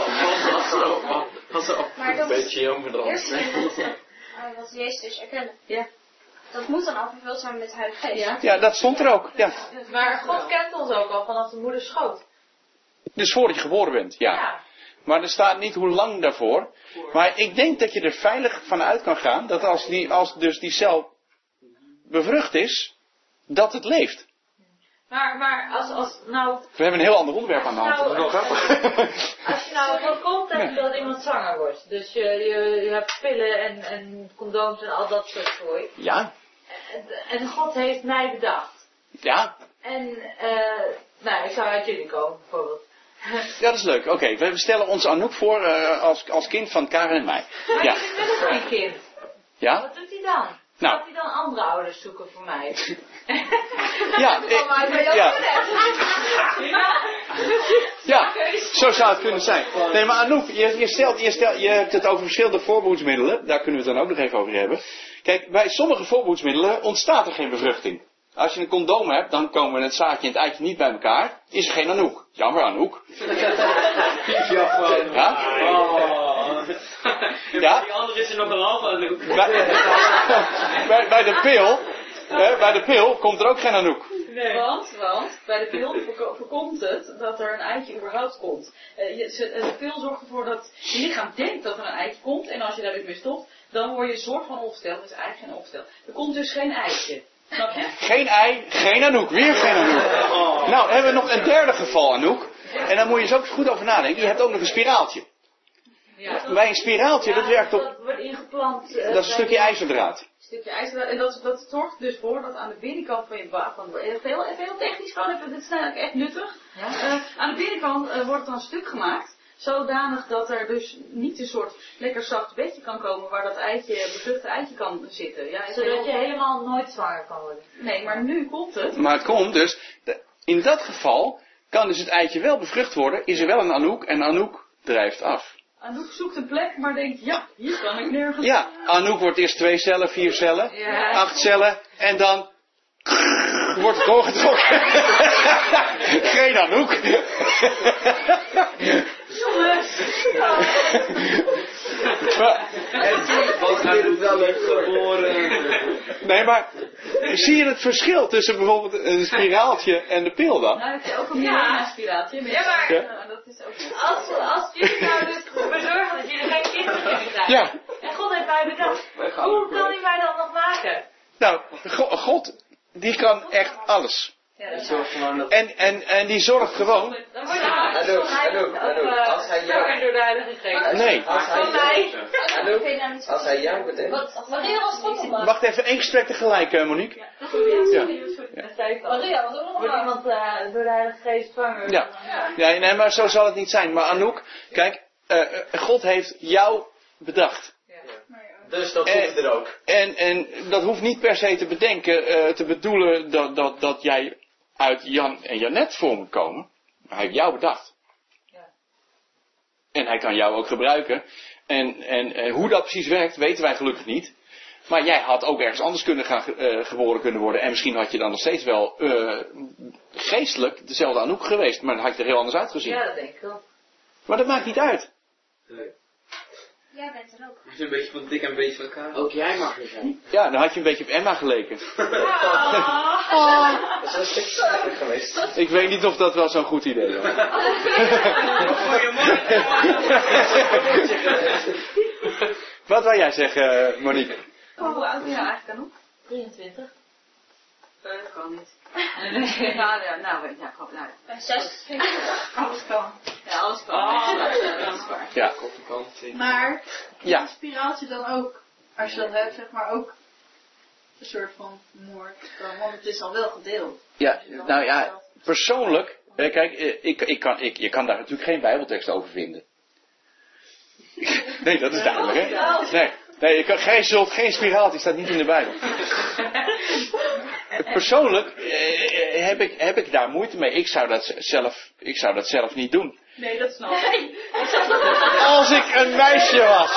Maar dat beetje jammer dan. eerst wat Jezus dus erkende. Ja. Dat moet dan al vervuld zijn met de Heilige Geest. Ja. Ja, dat stond er ook. Ja. Maar God kent ons ook al vanaf de moeder schoot. Dus voordat je geboren bent, ja. Maar er staat niet hoe lang daarvoor. Maar ik denk dat je er veilig van uit kan gaan dat als dus die cel bevrucht is, dat het leeft. Maar als nou... We hebben een heel ander onderwerp aan de hand. Dat is wel grappig. Als je nou voorkomt dat iemand zwanger wordt. Dus je hebt pillen en condooms en al dat soort zooi. Ja. En God heeft mij bedacht. Ja. En, nou, ik zou uit jullie komen, bijvoorbeeld. Ja, dat is leuk. Oké, we stellen ons Anouk voor als kind van Karen en mij. Maar Ja. ik ben nog geen kind. Ja? Wat doet hij dan? Nou. Gaat hij dan andere ouders zoeken voor mij? Ja, ja, zo zou het kunnen zijn. Nee, maar Anouk, je hebt het over verschillende voorbehoedsmiddelen. Daar kunnen we het dan ook nog even over hebben. Kijk, bij sommige voorbehoedsmiddelen ontstaat er geen bevruchting. Als je een condoom hebt, dan komen het zaadje en het eitje niet bij elkaar. Is er geen Anouk. Jammer, Anouk. Ja? Ja? Die andere is er nog een halve Anouk. Bij de pil komt er ook geen Anouk. Nee. Want bij de pil voorkomt het dat er een eitje überhaupt komt. De pil zorgt ervoor dat je lichaam denkt dat er een eitje komt. En als je daar weer mee stopt, dan word je een soort van opgesteld. Dat is eigenlijk geen opstel. Er komt dus geen eitje. Snap je? Geen ei, geen Anouk. Weer geen Anouk. Nou, dan hebben we nog een derde geval Anouk. En dan moet je eens ook goed over nadenken. Je hebt ook nog een spiraaltje. Ja. Bij een spiraaltje, dat werkt op... Dat wordt ingeplant. Dat is een stukje ijzerdraad. Een stukje ijzer. En dat zorgt dus voor dat aan de binnenkant van je baarvan... Even heel technisch gewoon, even, dit is eigenlijk echt nuttig. Ja? Aan de binnenkant wordt dan een stuk gemaakt. Zodanig dat er dus niet een soort lekker zacht bedje kan komen waar dat bevruchte eitje kan zitten. Ja, Zodat je helemaal nooit zwanger kan worden. Nee, maar nu komt het. Maar het komt dus... In dat geval kan dus het eitje wel bevrucht worden. Is er wel een Anouk en Anouk drijft af. Anouk zoekt een plek, maar denkt, ja, hier kan ik nergens. Ja, Anouk wordt eerst 2 cellen, 4 cellen, Ja. 8 cellen en dan wordt het doorgetrokken. Geen Anouk. Jongens! Wat hij het wel heeft geboren. Nee, maar zie je het verschil tussen bijvoorbeeld een spiraaltje en de pil dan? Nou, heb je ook een Mirena-spiraatje. Ja, maar- Ja. Dat is ook... Als jullie nou dus bezorgen dat jullie geen kinderen kunnen krijgen. Ja. En God heeft mij bedacht. Hoe kan hij mij dan nog maken? Nou, God, die kan echt alles. Ja, dat is Zorg gewoon dat... En die zorgt gewoon... Dan wordt hij Als hij jou... door de Heilige Geest. Nee. Van mij. Als hij jou bedenkt... Wanneer was God op? Wacht even, 1 gesprek tegelijk, Monique. Ja. Dat zei ik al. Maria, wat ook nog wordt iemand door de Heilige Geest zwanger? Ja. Ja, nee, maar zo zal het niet zijn. Maar Anouk, kijk, God heeft jou bedacht. Dus dat hoeft er ook. En dat hoeft niet per se te bedenken, te bedoelen dat jij uit Jan en Janet voor moet komen. Maar hij heeft jou bedacht. Ja. En hij kan jou ook gebruiken. En hoe dat precies werkt, weten wij gelukkig niet. Maar jij had ook ergens anders geboren kunnen worden. En misschien had je dan nog steeds wel geestelijk dezelfde Anouk geweest. Maar dan had je er heel anders uitgezien. Ja, dat denk ik wel. Maar dat maakt niet uit. Nee. Jij bent er ook. Als je een beetje van dik en een beetje van elkaar. Ook jij mag er zijn. Ja, dan had je een beetje op Emma geleken. Dat is een stukje sneller geweest. Ik weet niet of dat wel zo'n goed idee was. Wat wou jij zeggen, Monique? Hoe oud ben je eigenlijk dan nog? 23. Dat kan niet. Nou, ja. 6. Alles kan. Ja, alles kan. Dat is waar. Ja. Maar Ja. spiraaltje dan ook, als je dat hebt, zeg maar ook een soort van moord. Want het is al wel gedeeld. Ja, nou ja, persoonlijk, kijk, je kan daar natuurlijk geen bijbeltekst over vinden. Nee, dat is duidelijk, hè? Nee, gij zult geen spiraal, die staat niet in de Bijbel. Persoonlijk heb ik daar moeite mee. Ik zou dat zelf niet doen. Nee, dat snap ik. Als ik een meisje was.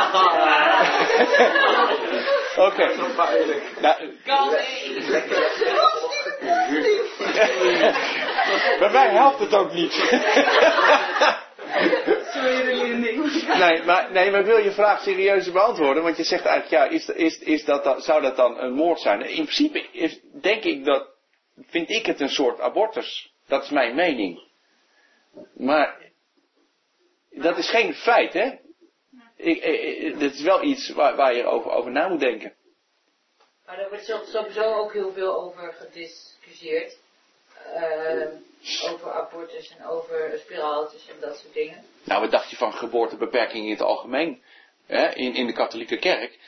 Oké. Nou, bij mij helpt het ook niet. Nee, maar ik wil je vraag serieus beantwoorden. Want je zegt eigenlijk, ja, zou dat dan een moord zijn? In principe vind ik het een soort abortus. Dat is mijn mening. Maar dat is geen feit, hè? Dat is wel iets waar je over na moet denken. Maar daar wordt sowieso ook heel veel over gediscussieerd. Over abortus en over spiraaltjes en dat soort dingen. Nou, wat dacht je van geboortebeperking in het algemeen? In de katholieke kerk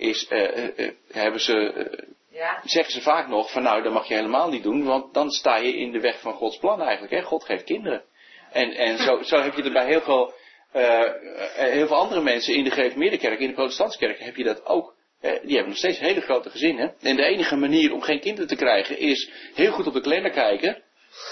zeggen ze vaak nog van nou, dat mag je helemaal niet doen, want dan sta je in de weg van Gods plan eigenlijk. Hè? God geeft kinderen. En zo heb je er bij heel veel andere mensen in de gereformeerde kerk, in de protestantse kerk, heb je dat ook. Die hebben nog steeds hele grote gezinnen. En de enige manier om geen kinderen te krijgen is heel goed op de kalender kijken.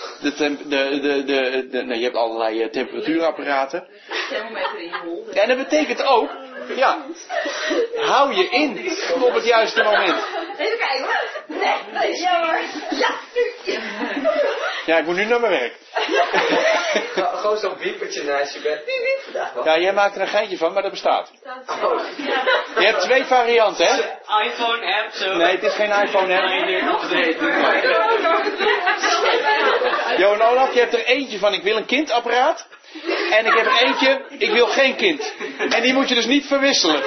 Je hebt allerlei temperatuurapparaten. Ja, en dat betekent ook, ja, hou je in op het juiste moment. Even kijken hoor. Nee, jammer. Ja, Ja, ik moet nu naar mijn werk. Gewoon zo'n wiepertje naast je bed. Ja, jij maakt er een geintje van, maar dat bestaat. Je hebt 2 varianten, hè? iPhone-app zo. Nee, het is geen iPhone-app. Johan Olaf, je hebt er eentje van, ik wil een kindapparaat. En ik heb er eentje, ik wil geen kind. En die moet je dus niet verwisselen.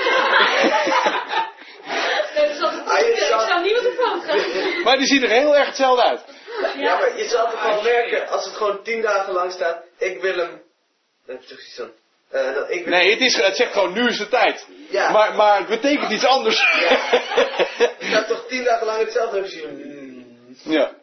Ik zou niet op de fout gaan. Maar die ziet er heel erg hetzelfde uit. Ja, maar je zal toch wel merken, als het gewoon 10 dagen lang staat, ik wil hem. Dat is toch iets van. Nee, het zegt gewoon nu is de tijd. Ja. Maar het betekent iets anders. Je staat toch 10 dagen lang hetzelfde hebben zien. Ja.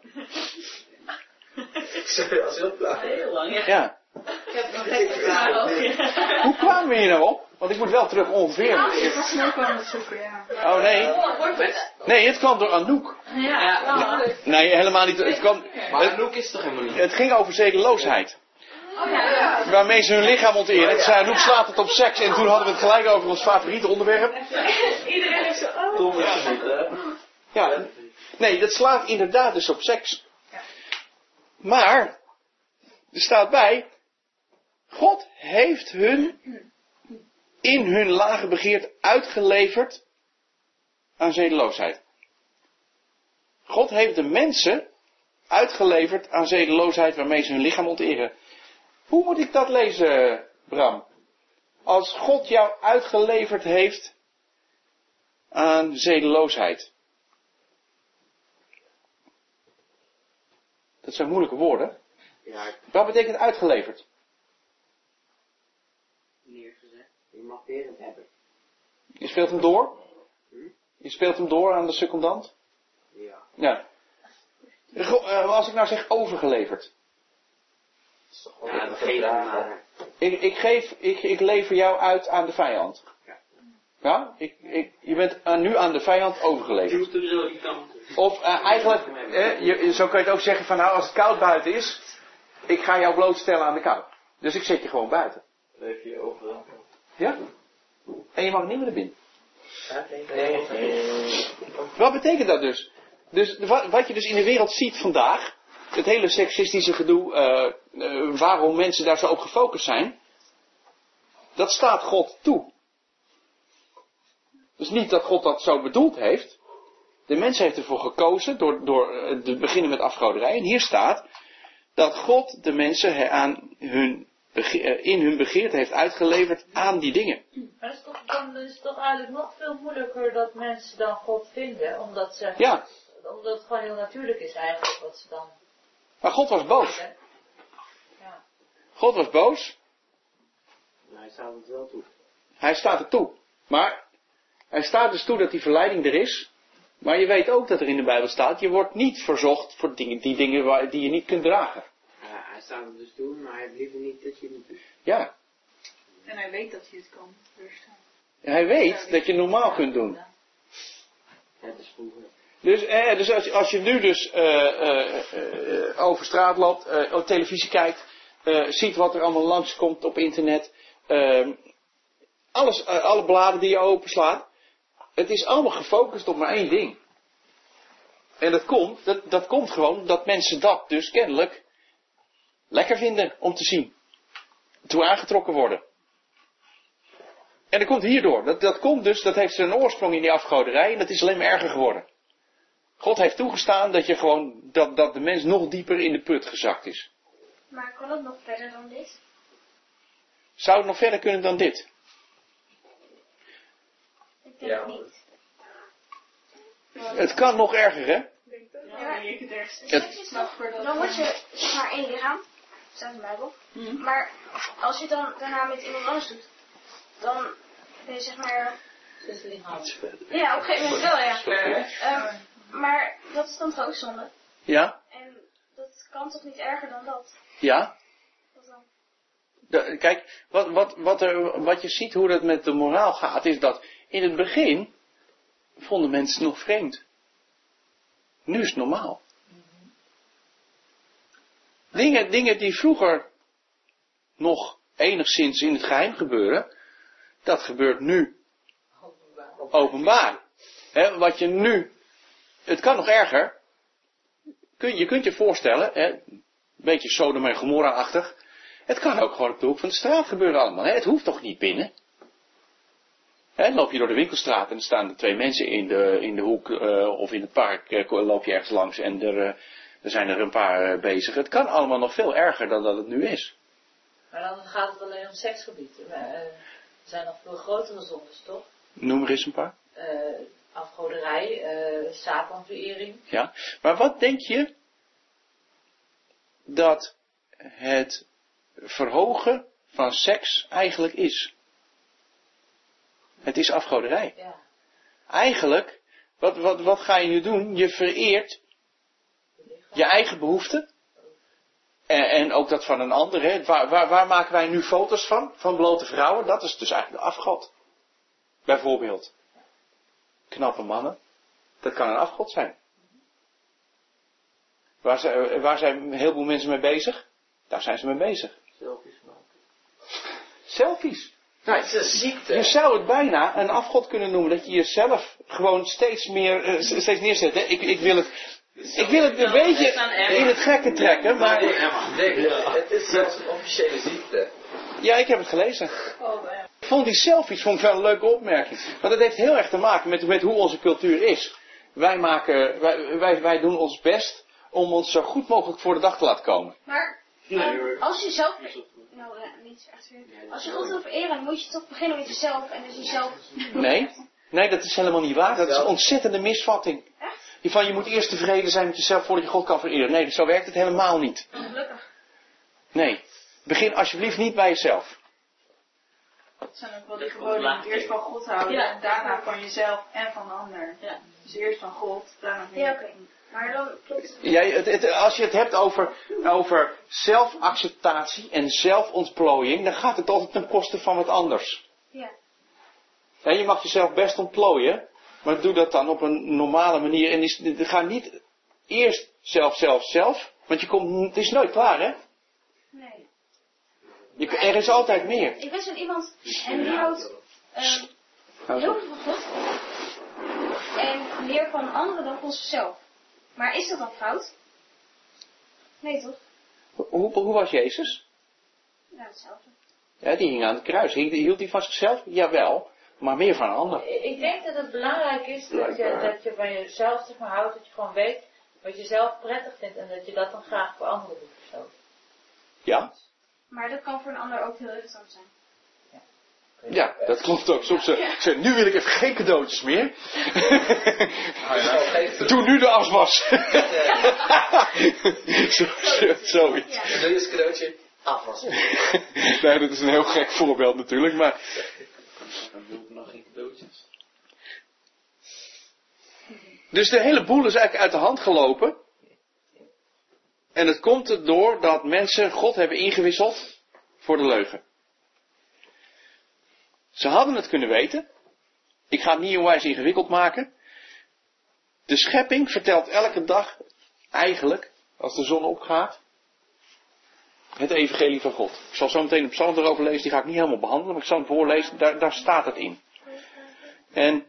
Sorry, als heel klaar. Heel lang, Ja. Ik heb nog geen Hoe kwamen we hier nou op? Want ik moet wel terug ongeveer. Ik was snel aan het zoeken, ja. Oh nee. Nee, het kwam door Anouk. Ja. Nee, helemaal niet. Maar Anouk is toch helemaal niet? Het ging over zedeloosheid. Waarmee ze hun lichaam onteren. En toen zei Anouk slaat het op seks. En toen hadden we het gelijk over ons favoriete onderwerp. Iedereen heeft zo. Ja. Nee, dat slaat inderdaad dus op seks. Maar, er staat bij, God heeft hun in hun lage begeerte uitgeleverd aan zedeloosheid. God heeft de mensen uitgeleverd aan zedeloosheid waarmee ze hun lichaam onteren. Hoe moet ik dat lezen, Bram? Als God jou uitgeleverd heeft aan zedeloosheid. Dat zijn moeilijke woorden. Ja, Wat betekent uitgeleverd? neergezet. Je mag weer het hebben. Je speelt hem door? Je speelt hem door aan de secondant? Ja. Ja. Als ik nou zeg overgeleverd. Ja, dat geeft maar. Ik lever jou uit aan de vijand. Ja? Je bent nu aan de vijand overgeleverd. Of eigenlijk, zo kan je het ook zeggen van nou als het koud buiten is, ik ga jou blootstellen aan de kou. Dus ik zet je gewoon buiten. Leef je overal. Ja? En je mag niet meer naar binnen. Nee. Wat betekent dat dus? Dus wat je dus in de wereld ziet vandaag, het hele seksistische gedoe, waarom mensen daar zo op gefocust zijn, dat staat God toe. Dus niet dat God dat zo bedoeld heeft. De mens heeft ervoor gekozen door te beginnen met afgoderij. En hier staat dat God de mensen in hun begeerte heeft uitgeleverd aan die dingen. Maar dan is het toch eigenlijk nog veel moeilijker dat mensen dan God vinden, omdat het gewoon heel natuurlijk is eigenlijk wat ze dan... Maar God was boos. Ja. God was boos. Maar hij staat het wel toe. Hij staat er toe. Maar hij staat dus toe dat die verleiding er is. Maar je weet ook dat er in de Bijbel staat, je wordt niet verzocht voor die dingen die je niet kunt dragen. Hij staat er dus toe, maar hij heeft liever niet dat je het doet. Ja. En hij weet dat hij het kan weerstaan. Hij weet dat je normaal kunt doen. Het is vroeger. Dus als je nu dus over straat loopt, op televisie kijkt, ziet wat er allemaal langskomt op internet, alle bladen die je openslaat, het is allemaal gefocust op maar één ding. En dat komt gewoon dat mensen dat dus kennelijk lekker vinden om te zien. Toe aangetrokken worden. En dat komt hierdoor. Dat heeft zijn oorsprong in die afgoderij en dat is alleen maar erger geworden. God heeft toegestaan dat de mens nog dieper in de put gezakt is. Maar kan het nog verder dan dit? Zou het nog verder kunnen dan dit? Ik denk het niet. Het kan nog erger, hè? Dan word je zeg maar één lichaam. Staat in de Bijbel. Maar als je dan daarna met iemand anders doet, dan ben je zeg maar... Ja, op een gegeven moment wel, ja. Maar dat is dan toch ook zonde? Ja? En dat kan toch niet erger dan dat? Ja? Wat dan? Kijk, wat je ziet hoe dat met de moraal gaat, is dat in het begin vonden mensen nog vreemd. Nu is het normaal. Dingen die vroeger nog enigszins in het geheim gebeuren, dat gebeurt nu openbaar. Wat je nu, het kan nog erger. Je kunt je voorstellen, een beetje Sodom en Gomorra-achtig. Het kan ook gewoon op de hoek van de straat gebeuren allemaal. Het hoeft toch niet binnen. Dan loop je door de winkelstraat en er staan er 2 mensen in de hoek of in het park. Loop je ergens langs en er zijn er een paar bezig. Het kan allemaal nog veel erger dan dat het nu is. Maar dan gaat het alleen om seksgebieden. Er zijn nog veel grotere zondes, toch? Noem er eens een paar. Afgoderij, Satanverering. Ja, maar wat denk je dat het verhogen van seks eigenlijk is? Het is afgoderij. Ja. Eigenlijk, wat ga je nu doen? Je vereert je eigen behoeften. En ook dat van een ander. Hè. Waar maken wij nu foto's van? Van blote vrouwen? Dat is dus eigenlijk de afgod. Bijvoorbeeld. Knappe mannen. Dat kan een afgod zijn. Waar zijn een heleboel mensen mee bezig? Daar zijn ze mee bezig. Selfies maken. Selfies. Nou, het is een ziekte. Je zou het bijna een afgod kunnen noemen. Dat je jezelf gewoon steeds neerzet. Hè. Ik wil het een beetje in het gekke trekken. Maar Het is zelfs een officiële ziekte. ja, ik heb het gelezen. Ik vond die selfies wel een leuke opmerking. Want dat heeft heel erg te maken met hoe onze cultuur is. Wij doen ons best om ons zo goed mogelijk voor de dag te laten komen. Maar als je zelf... Nou, niet echt weer. Als je God wil vereren, moet je toch beginnen met jezelf en dus jezelf... Nee, dat is helemaal niet waar. Dat is een ontzettende misvatting. Echt? Je moet eerst tevreden zijn met jezelf voordat je God kan vereren. Nee, zo werkt het helemaal niet. Gelukkig. Nee. Begin alsjeblieft niet bij jezelf. Het zijn ook wel die geboden die eerst van God houden en daarna van jezelf en van de ander. Ja. Dus eerst van God, daarna van Ja, oké. Maar dan klopt het. Als je het hebt over zelfacceptatie en zelfontplooiing, dan gaat het altijd ten koste van wat anders. Ja. Ja, je mag jezelf best ontplooien, maar doe dat dan op een normale manier. En ga niet eerst zelf, want het is nooit klaar, hè? Nee. Er is altijd meer. Ik ben zo'n iemand en die houdt heel veel van God. En meer van anderen dan van zichzelf. Maar is dat dan fout? Nee toch? Hoe was Jezus? Ja, hetzelfde. Ja, die hing aan het kruis. Hield hij van zichzelf? Jawel. maar meer van een ander. Ik denk dat het belangrijk is dat je van jezelf zeg maar houdt, dat je gewoon weet wat je zelf prettig vindt en dat je dat dan graag voor anderen doet of zo. Ja? Maar dat kan voor een ander ook heel irritant zijn. Ja, dat klopt ook. Soms zeg nu wil ik even geen cadeautjes meer. Doe nu de afwas. Zoiets. Ja. Doe je eens cadeautje afwas. Nee, dat is een heel gek voorbeeld natuurlijk, maar... Dan wil ik nog geen cadeautjes. Dus de hele boel is eigenlijk uit de hand gelopen. En het komt erdoor dat mensen God hebben ingewisseld voor de leugen. Ze hadden het kunnen weten. Ik ga het niet onwijs ingewikkeld maken. De schepping vertelt elke dag eigenlijk, als de zon opgaat, het evangelie van God. Ik zal zo meteen een psalm erover lezen, die ga ik niet helemaal behandelen, maar ik zal hem voorlezen, daar staat het in. En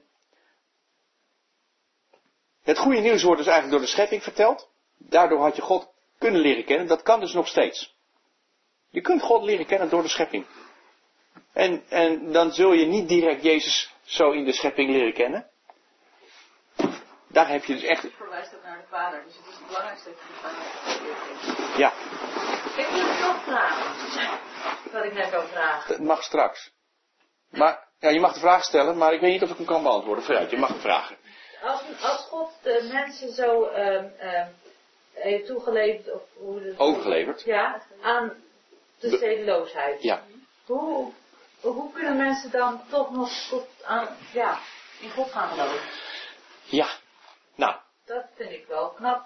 het goede nieuws wordt dus eigenlijk door de schepping verteld. Daardoor had je God kunnen leren kennen. Dat kan dus nog steeds. Je kunt God leren kennen door de schepping. En dan zul je niet direct Jezus zo in de schepping leren kennen. Daar heb je dus echt... Het verwijst ook naar de Vader, dus het is het belangrijkste dat je de Vader leert kennen. Ja. Ik wil het nog vragen. Wat ik net wil vragen. Dat mag straks. Maar, ja, je mag de vraag stellen, maar ik weet niet of ik hem kan beantwoorden. Vooruit, je mag hem vragen. Als God de mensen zo heeft toegeleverd, of hoe het... Overgeleverd. Ja, aan de zedeloosheid. Ja. Hoe kunnen mensen dan toch nog in God gaan geloven? Ja. Nou. Dat vind ik wel knap.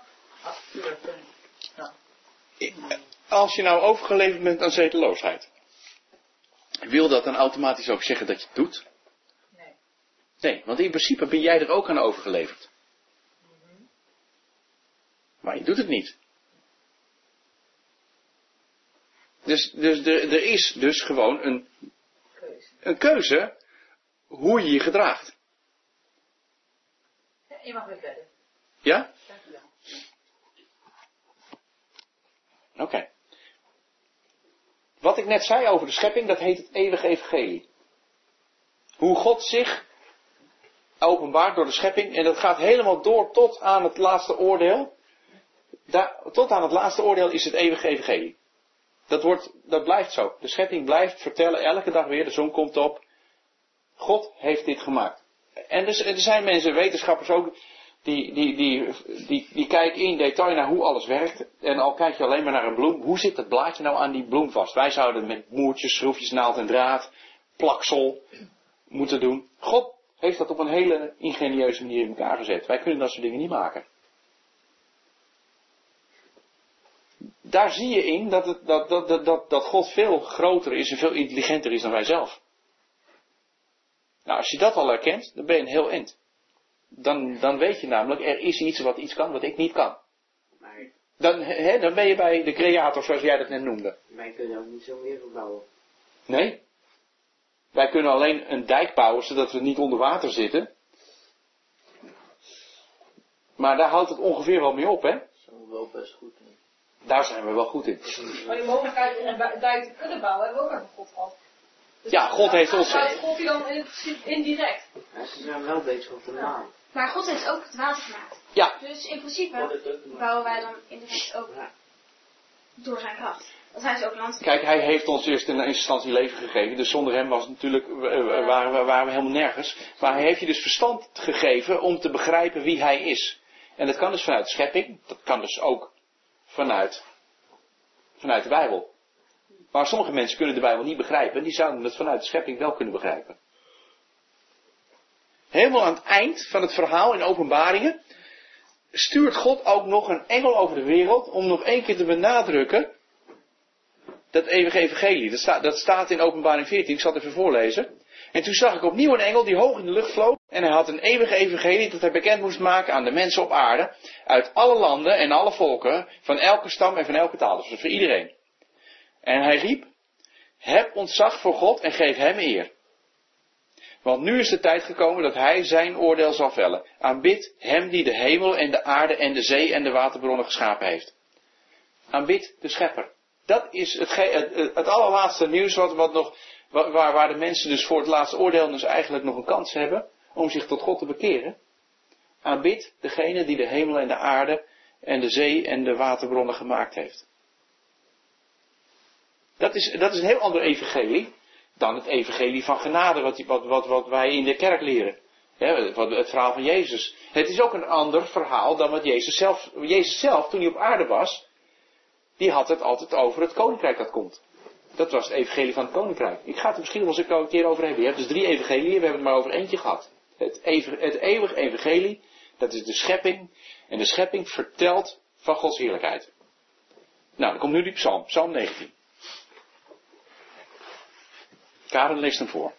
Als je nou overgeleverd bent aan zedeloosheid, wil dat dan automatisch ook zeggen dat je het doet? Nee. Nee, want in principe ben jij er ook aan overgeleverd. Maar je doet het niet. Dus er is dus gewoon een keuze hoe je je gedraagt. Ja, je mag weer verder. Ja? Dankjewel. Oké. Wat ik net zei over de schepping, dat heet het eeuwige evangelie. Hoe God zich openbaart door de schepping. En dat gaat helemaal door tot aan het laatste oordeel. Tot aan het laatste oordeel is het eeuwige evangelie. Dat blijft zo. De schepping blijft vertellen elke dag weer, de zon komt op. God heeft dit gemaakt. En er zijn mensen, wetenschappers ook, die kijken in detail naar hoe alles werkt. En al kijk je alleen maar naar een bloem, hoe zit het blaadje nou aan die bloem vast? Wij zouden met moertjes, schroefjes, naald en draad, plaksel moeten doen. God heeft dat op een hele ingenieuze manier in elkaar gezet. Wij kunnen dat soort dingen niet maken. Daar zie je in dat God veel groter is en veel intelligenter is dan wij zelf. Nou, als je dat al herkent, dan ben je een heel eind. Dan weet je namelijk, er is iets wat iets kan wat ik niet kan. Maar Dan ben je bij de creator zoals jij dat net noemde. wij kunnen ook niet zo'n wereld bouwen. Nee. Wij kunnen alleen een dijk bouwen zodat we niet onder water zitten. Maar daar houdt het ongeveer wel mee op, hè? Dat is wel best goed. Daar zijn we wel goed in. Maar die mogelijkheid om een dijk te kunnen bouwen hebben we ook aan God gehad. Dus Ja, God heeft ons... God die dan in principe indirect. Ja, ze zijn wel bezig op de maan. Maar God heeft ook het water gemaakt. Ja. Dus in principe bouwen wij dan indirect ook door zijn kracht. Dat hij is ook land. Kijk, hij heeft ons eerst in eerste instantie leven gegeven. Dus zonder hem was het natuurlijk, waren we helemaal nergens. Maar hij heeft je dus verstand gegeven om te begrijpen wie hij is. En dat kan dus vanuit de schepping. Dat kan dus ook vanuit de Bijbel. Maar sommige mensen kunnen de Bijbel niet begrijpen. Die zouden het vanuit de schepping wel kunnen begrijpen. Helemaal aan het eind van het verhaal in Openbaringen stuurt God ook nog een engel over de wereld om nog één keer te benadrukken dat eeuwige evangelie. Dat staat in Openbaring 14, ik zal het even voorlezen. En toen zag ik opnieuw een engel die hoog in de lucht vloog en hij had een eeuwige evangelie dat hij bekend moest maken aan de mensen op aarde, uit alle landen en alle volken, van elke stam en van elke taal, dus voor iedereen. En hij riep, heb ontzag voor God en geef hem eer. Want nu is de tijd gekomen dat hij zijn oordeel zal vellen. Aanbid hem die de hemel en de aarde en de zee en de waterbronnen geschapen heeft. Aanbid de schepper. Dat is het allerlaatste nieuws wat waar de mensen dus voor het laatste oordeel dus eigenlijk nog een kans hebben om zich tot God te bekeren. Aanbid degene die de hemel en de aarde en de zee en de waterbronnen gemaakt heeft. Dat is een heel ander evangelie dan het evangelie van genade wat wij in de kerk leren. Het verhaal van Jezus. Het is ook een ander verhaal dan wat Jezus zelf, toen hij op aarde was, die had het altijd over het koninkrijk dat komt. Dat was het evangelie van het koninkrijk. Ik ga het er misschien wel eens een keer over hebben. Je hebt dus 3 evangelieën, we hebben het maar over eentje gehad. Het eeuwige evangelie, dat is de schepping. En de schepping vertelt van Gods heerlijkheid. Nou, dan komt nu die psalm, psalm 19. Karen leest hem voor.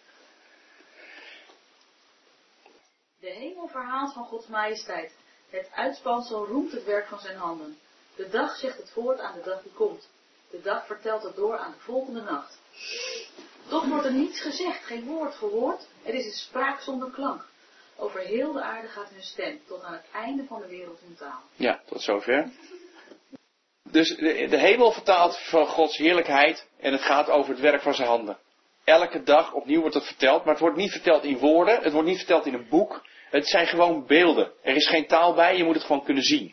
De hemel verhaalt van Gods majesteit. Het uitspansel roemt het werk van zijn handen. De dag zegt het voort aan de dag die komt. De dag vertelt het door aan de volgende nacht. Toch wordt er niets gezegd, geen woord gehoord. Er is een spraak zonder klank. Over heel de aarde gaat hun stem, tot aan het einde van de wereld hun taal. Ja, tot zover. Dus de hemel vertaalt van Gods heerlijkheid en het gaat over het werk van zijn handen. Elke dag opnieuw wordt het verteld, maar het wordt niet verteld in woorden, het wordt niet verteld in een boek. Het zijn gewoon beelden. Er is geen taal bij, je moet het gewoon kunnen zien.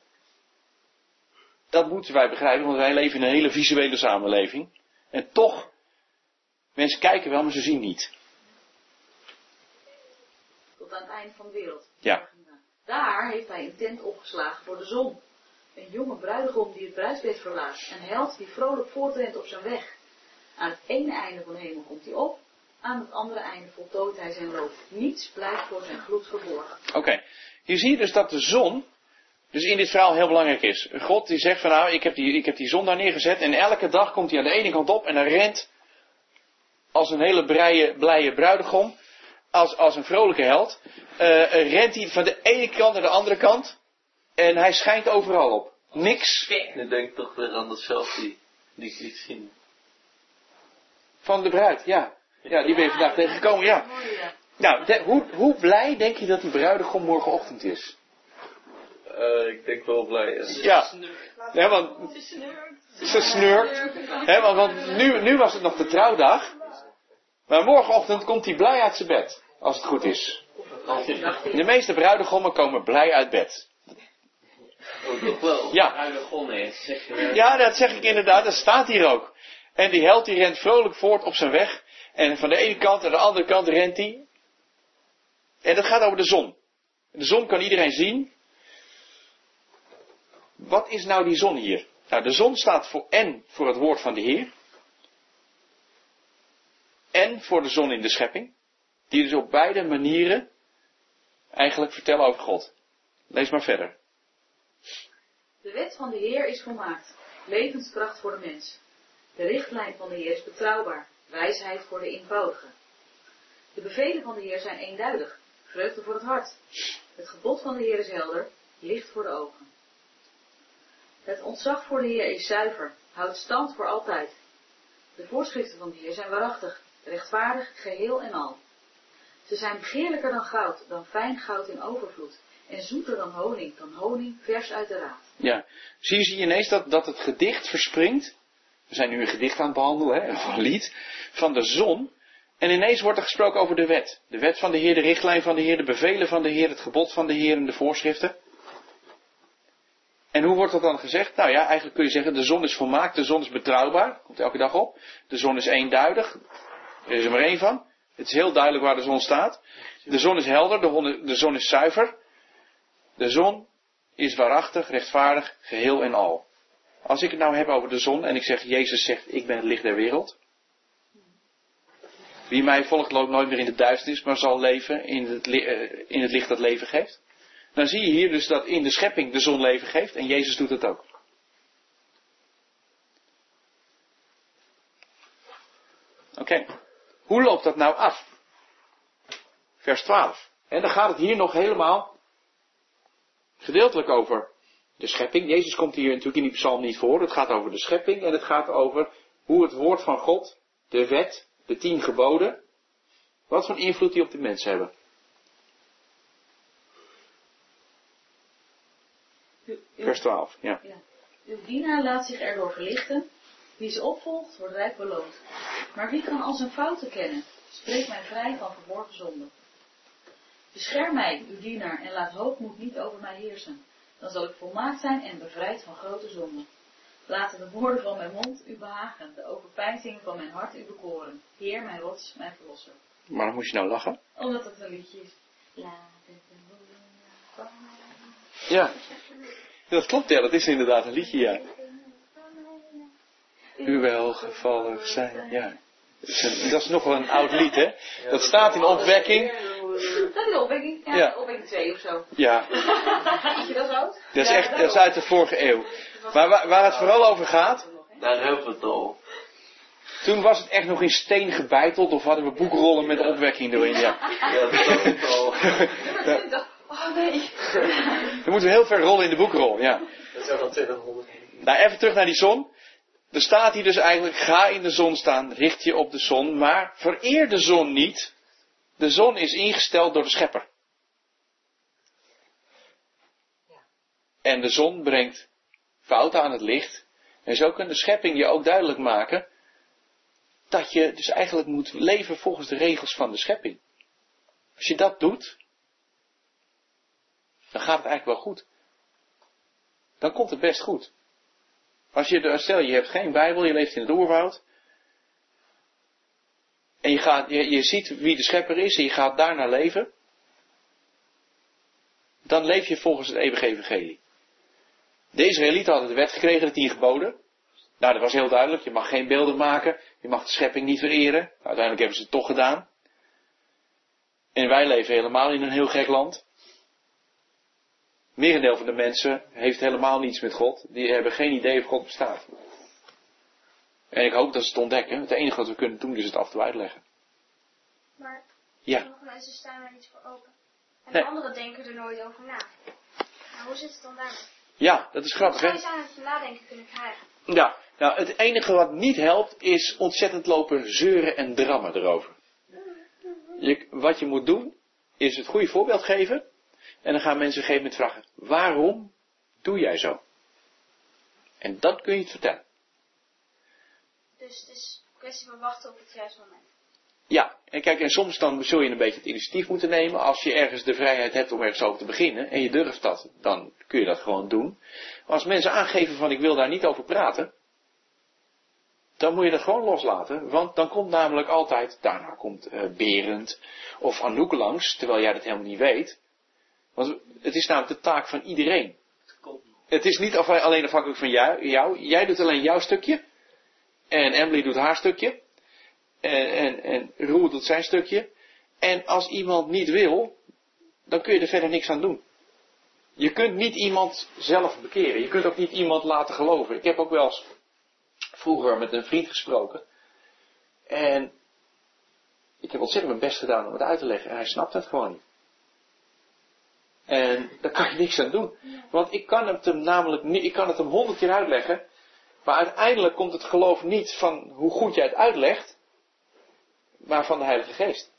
Dat moeten wij begrijpen, want wij leven in een hele visuele samenleving. En toch, mensen kijken wel, maar ze zien niet. Tot aan het einde van de wereld. Ja. Daar heeft hij een tent opgeslagen voor de zon. Een jonge bruidegom die het bruidsbed verlaat. Een held die vrolijk voortrent op zijn weg. Aan het ene einde van de hemel komt hij op. Aan het andere einde voltooit hij zijn loop. Niets blijft voor zijn gloed verborgen. Oké. Hier zie je dus dat de zon dus in dit verhaal heel belangrijk is. God die zegt van nou, ik heb die zon daar neergezet. En elke dag komt hij aan de ene kant op en hij rent als een hele blije bruidegom. Als een vrolijke held. Rent hij van de ene kant naar de andere kant. En hij schijnt overal op. Niks. Nu denk ik toch weer aan de selfie die ik liet zien. Van de bruid, ja. Ja, die ben je vandaag tegengekomen, ja. Nou, hoe blij denk je dat die bruidegom morgenochtend is? Ik denk wel blij. Ja. Ja, want ze snurkt. Want nu was het nog de trouwdag. Maar morgenochtend komt hij blij uit zijn bed. Als het goed is. De meeste bruidegommen komen blij uit bed. Oh, toch wel? Ja. Bruidegom is, zeg je wel. Ja, dat zeg ik inderdaad. Dat staat hier ook. En die held die rent vrolijk voort op zijn weg. En van de ene kant naar de andere kant rent hij. En dat gaat over de zon. De zon kan iedereen zien. Wat is nou die zon hier? Nou, de zon staat voor het woord van de Heer. En voor de zon in de schepping. Die dus op beide manieren eigenlijk vertellen over God. Lees maar verder. De wet van de Heer is volmaakt. Levenskracht voor de mens. De richtlijn van de Heer is betrouwbaar. Wijsheid voor de eenvoudigen. De bevelen van de Heer zijn eenduidig. Vreugde voor het hart. Het gebod van de Heer is helder. Licht voor de ogen. Het ontzag voor de Heer is zuiver. Houdt stand voor altijd. De voorschriften van de Heer zijn waarachtig. Rechtvaardig, geheel en al. Ze zijn begeerlijker dan goud, dan fijn goud in overvloed. En zoeter dan honing vers uit de raad. Ja, zie je ineens dat het gedicht verspringt. We zijn nu een gedicht aan het behandelen, een lied, van de zon. En ineens wordt er gesproken over de wet. De wet van de Heer, de richtlijn van de Heer, de bevelen van de Heer, het gebod van de Heer en de voorschriften. En hoe wordt dat dan gezegd? Nou ja, eigenlijk kun je zeggen, de zon is volmaakt, de zon is betrouwbaar, komt elke dag op. De zon is eenduidig, er is er maar één van. Het is heel duidelijk waar de zon staat. De zon is helder, de zon is zuiver. De zon is waarachtig, rechtvaardig, geheel en al. Als ik het nou heb over de zon en ik zeg, Jezus zegt, ik ben het licht der wereld. Wie mij volgt loopt nooit meer in de duisternis, maar zal leven in het licht dat leven geeft. Dan zie je hier dus dat in de schepping de zon leven geeft en Jezus doet het ook. Oké. Hoe loopt dat nou af? Vers 12. En dan gaat het hier nog helemaal gedeeltelijk over de schepping. Jezus komt hier natuurlijk in die psalm niet voor. Het gaat over de schepping en het gaat over hoe het woord van God, de wet, de 10 geboden, wat voor invloed die op de mens hebben. Vers 12, ja. Uw dienaar laat zich erdoor verlichten. Wie ze opvolgt, wordt rijk beloond. Maar wie kan al zijn fouten kennen? Spreek mij vrij van verborgen zonden. Bescherm mij, uw dienaar, en laat hoogmoed niet over mij heersen. Dan zal ik volmaakt zijn en bevrijd van grote zonden. Laten de woorden van mijn mond u behagen, de overpeinzingen van mijn hart u bekoren. Heer, mijn rots, mijn verlosser. Maar dan moest je nou lachen. Omdat het een liedje is. Laat het de woorden van Ja, dat klopt, ja, dat is inderdaad een liedje, ja. U welgevallig zijn, ja. Dat is nog wel een oud lied, hè. Dat staat in Opwekking. Dat is de opwekking, ja. Ja. Opwekking 2 of zo. Ja, Weet je dat oud? dat is echt, dat is uit de vorige eeuw. Maar waar het vooral over gaat, Daar hebben we het al. toen was het echt nog in steen gebeiteld, of hadden we boekrollen met opwekking erin, ja. Ja, dat is ook al. Oh nee. Dan moeten we heel ver rollen in de boekrol, ja. Dat is ook al 2000. Nou, even terug naar die zon. Er staat hier dus eigenlijk, ga in de zon staan, richt je op de zon, maar vereer de zon niet. De zon is ingesteld door de schepper. En de zon brengt fouten aan het licht. En zo kan de schepping je ook duidelijk maken dat je dus eigenlijk moet leven volgens de regels van de schepping. Als je dat doet, dan gaat het eigenlijk wel goed. Dan komt het best goed. Stel je hebt geen Bijbel, je leeft in het oerwoud. En je ziet wie de schepper is en je gaat daarnaar leven. Dan leef je volgens het eeuwige evangelie. De Israëlieten hadden de wet gekregen, de 10 geboden. Nou, dat was heel duidelijk. Je mag geen beelden maken. Je mag de schepping niet vereren. Nou, uiteindelijk hebben ze het toch gedaan. En wij leven helemaal in een heel gek land. Merendeel van de mensen heeft helemaal niets met God. Die hebben geen idee of God bestaat. En ik hoop dat ze het ontdekken. Het enige wat we kunnen doen is het af en toe uitleggen. Maar Ja. sommige mensen staan er niet voor open. En Nee. anderen denken er nooit over na. Nou, hoe zit het dan daarmee? Ja, dat is grappig, Hoe hè? zou je ze aan het nadenken kunnen krijgen? Ja, nou, het enige wat niet helpt is ontzettend lopen zeuren en drammen erover. Wat je moet doen is het goede voorbeeld geven. En dan gaan mensen op een gegeven moment vragen, waarom doe jij zo? En dan kun je het vertellen. Dus het is een kwestie van wachten op het juiste moment. Ja, en kijk, en soms dan zul je een beetje het initiatief moeten nemen. Als je ergens de vrijheid hebt om ergens over te beginnen en je durft dat, dan kun je dat gewoon doen. Maar als mensen aangeven van ik wil daar niet over praten, dan moet je dat gewoon loslaten. Want dan komt namelijk altijd, daarna komt Berend of Anouk langs, terwijl jij dat helemaal niet weet. Want het is namelijk de taak van iedereen. Het is niet alleen afhankelijk van jou. Jij doet alleen jouw stukje. En Emily doet haar stukje. En Roel doet zijn stukje. En als iemand niet wil, dan kun je er verder niks aan doen. Je kunt niet iemand zelf bekeren. Je kunt ook niet iemand laten geloven. Ik heb ook wel eens vroeger met een vriend gesproken. En ik heb ontzettend mijn best gedaan om het uit te leggen. En hij snapt het gewoon niet. En daar kan je niks aan doen. Want ik kan het hem namelijk niet, ik kan het hem 100 keer uitleggen. Maar uiteindelijk komt het geloof niet van hoe goed jij het uitlegt. Maar van de Heilige Geest.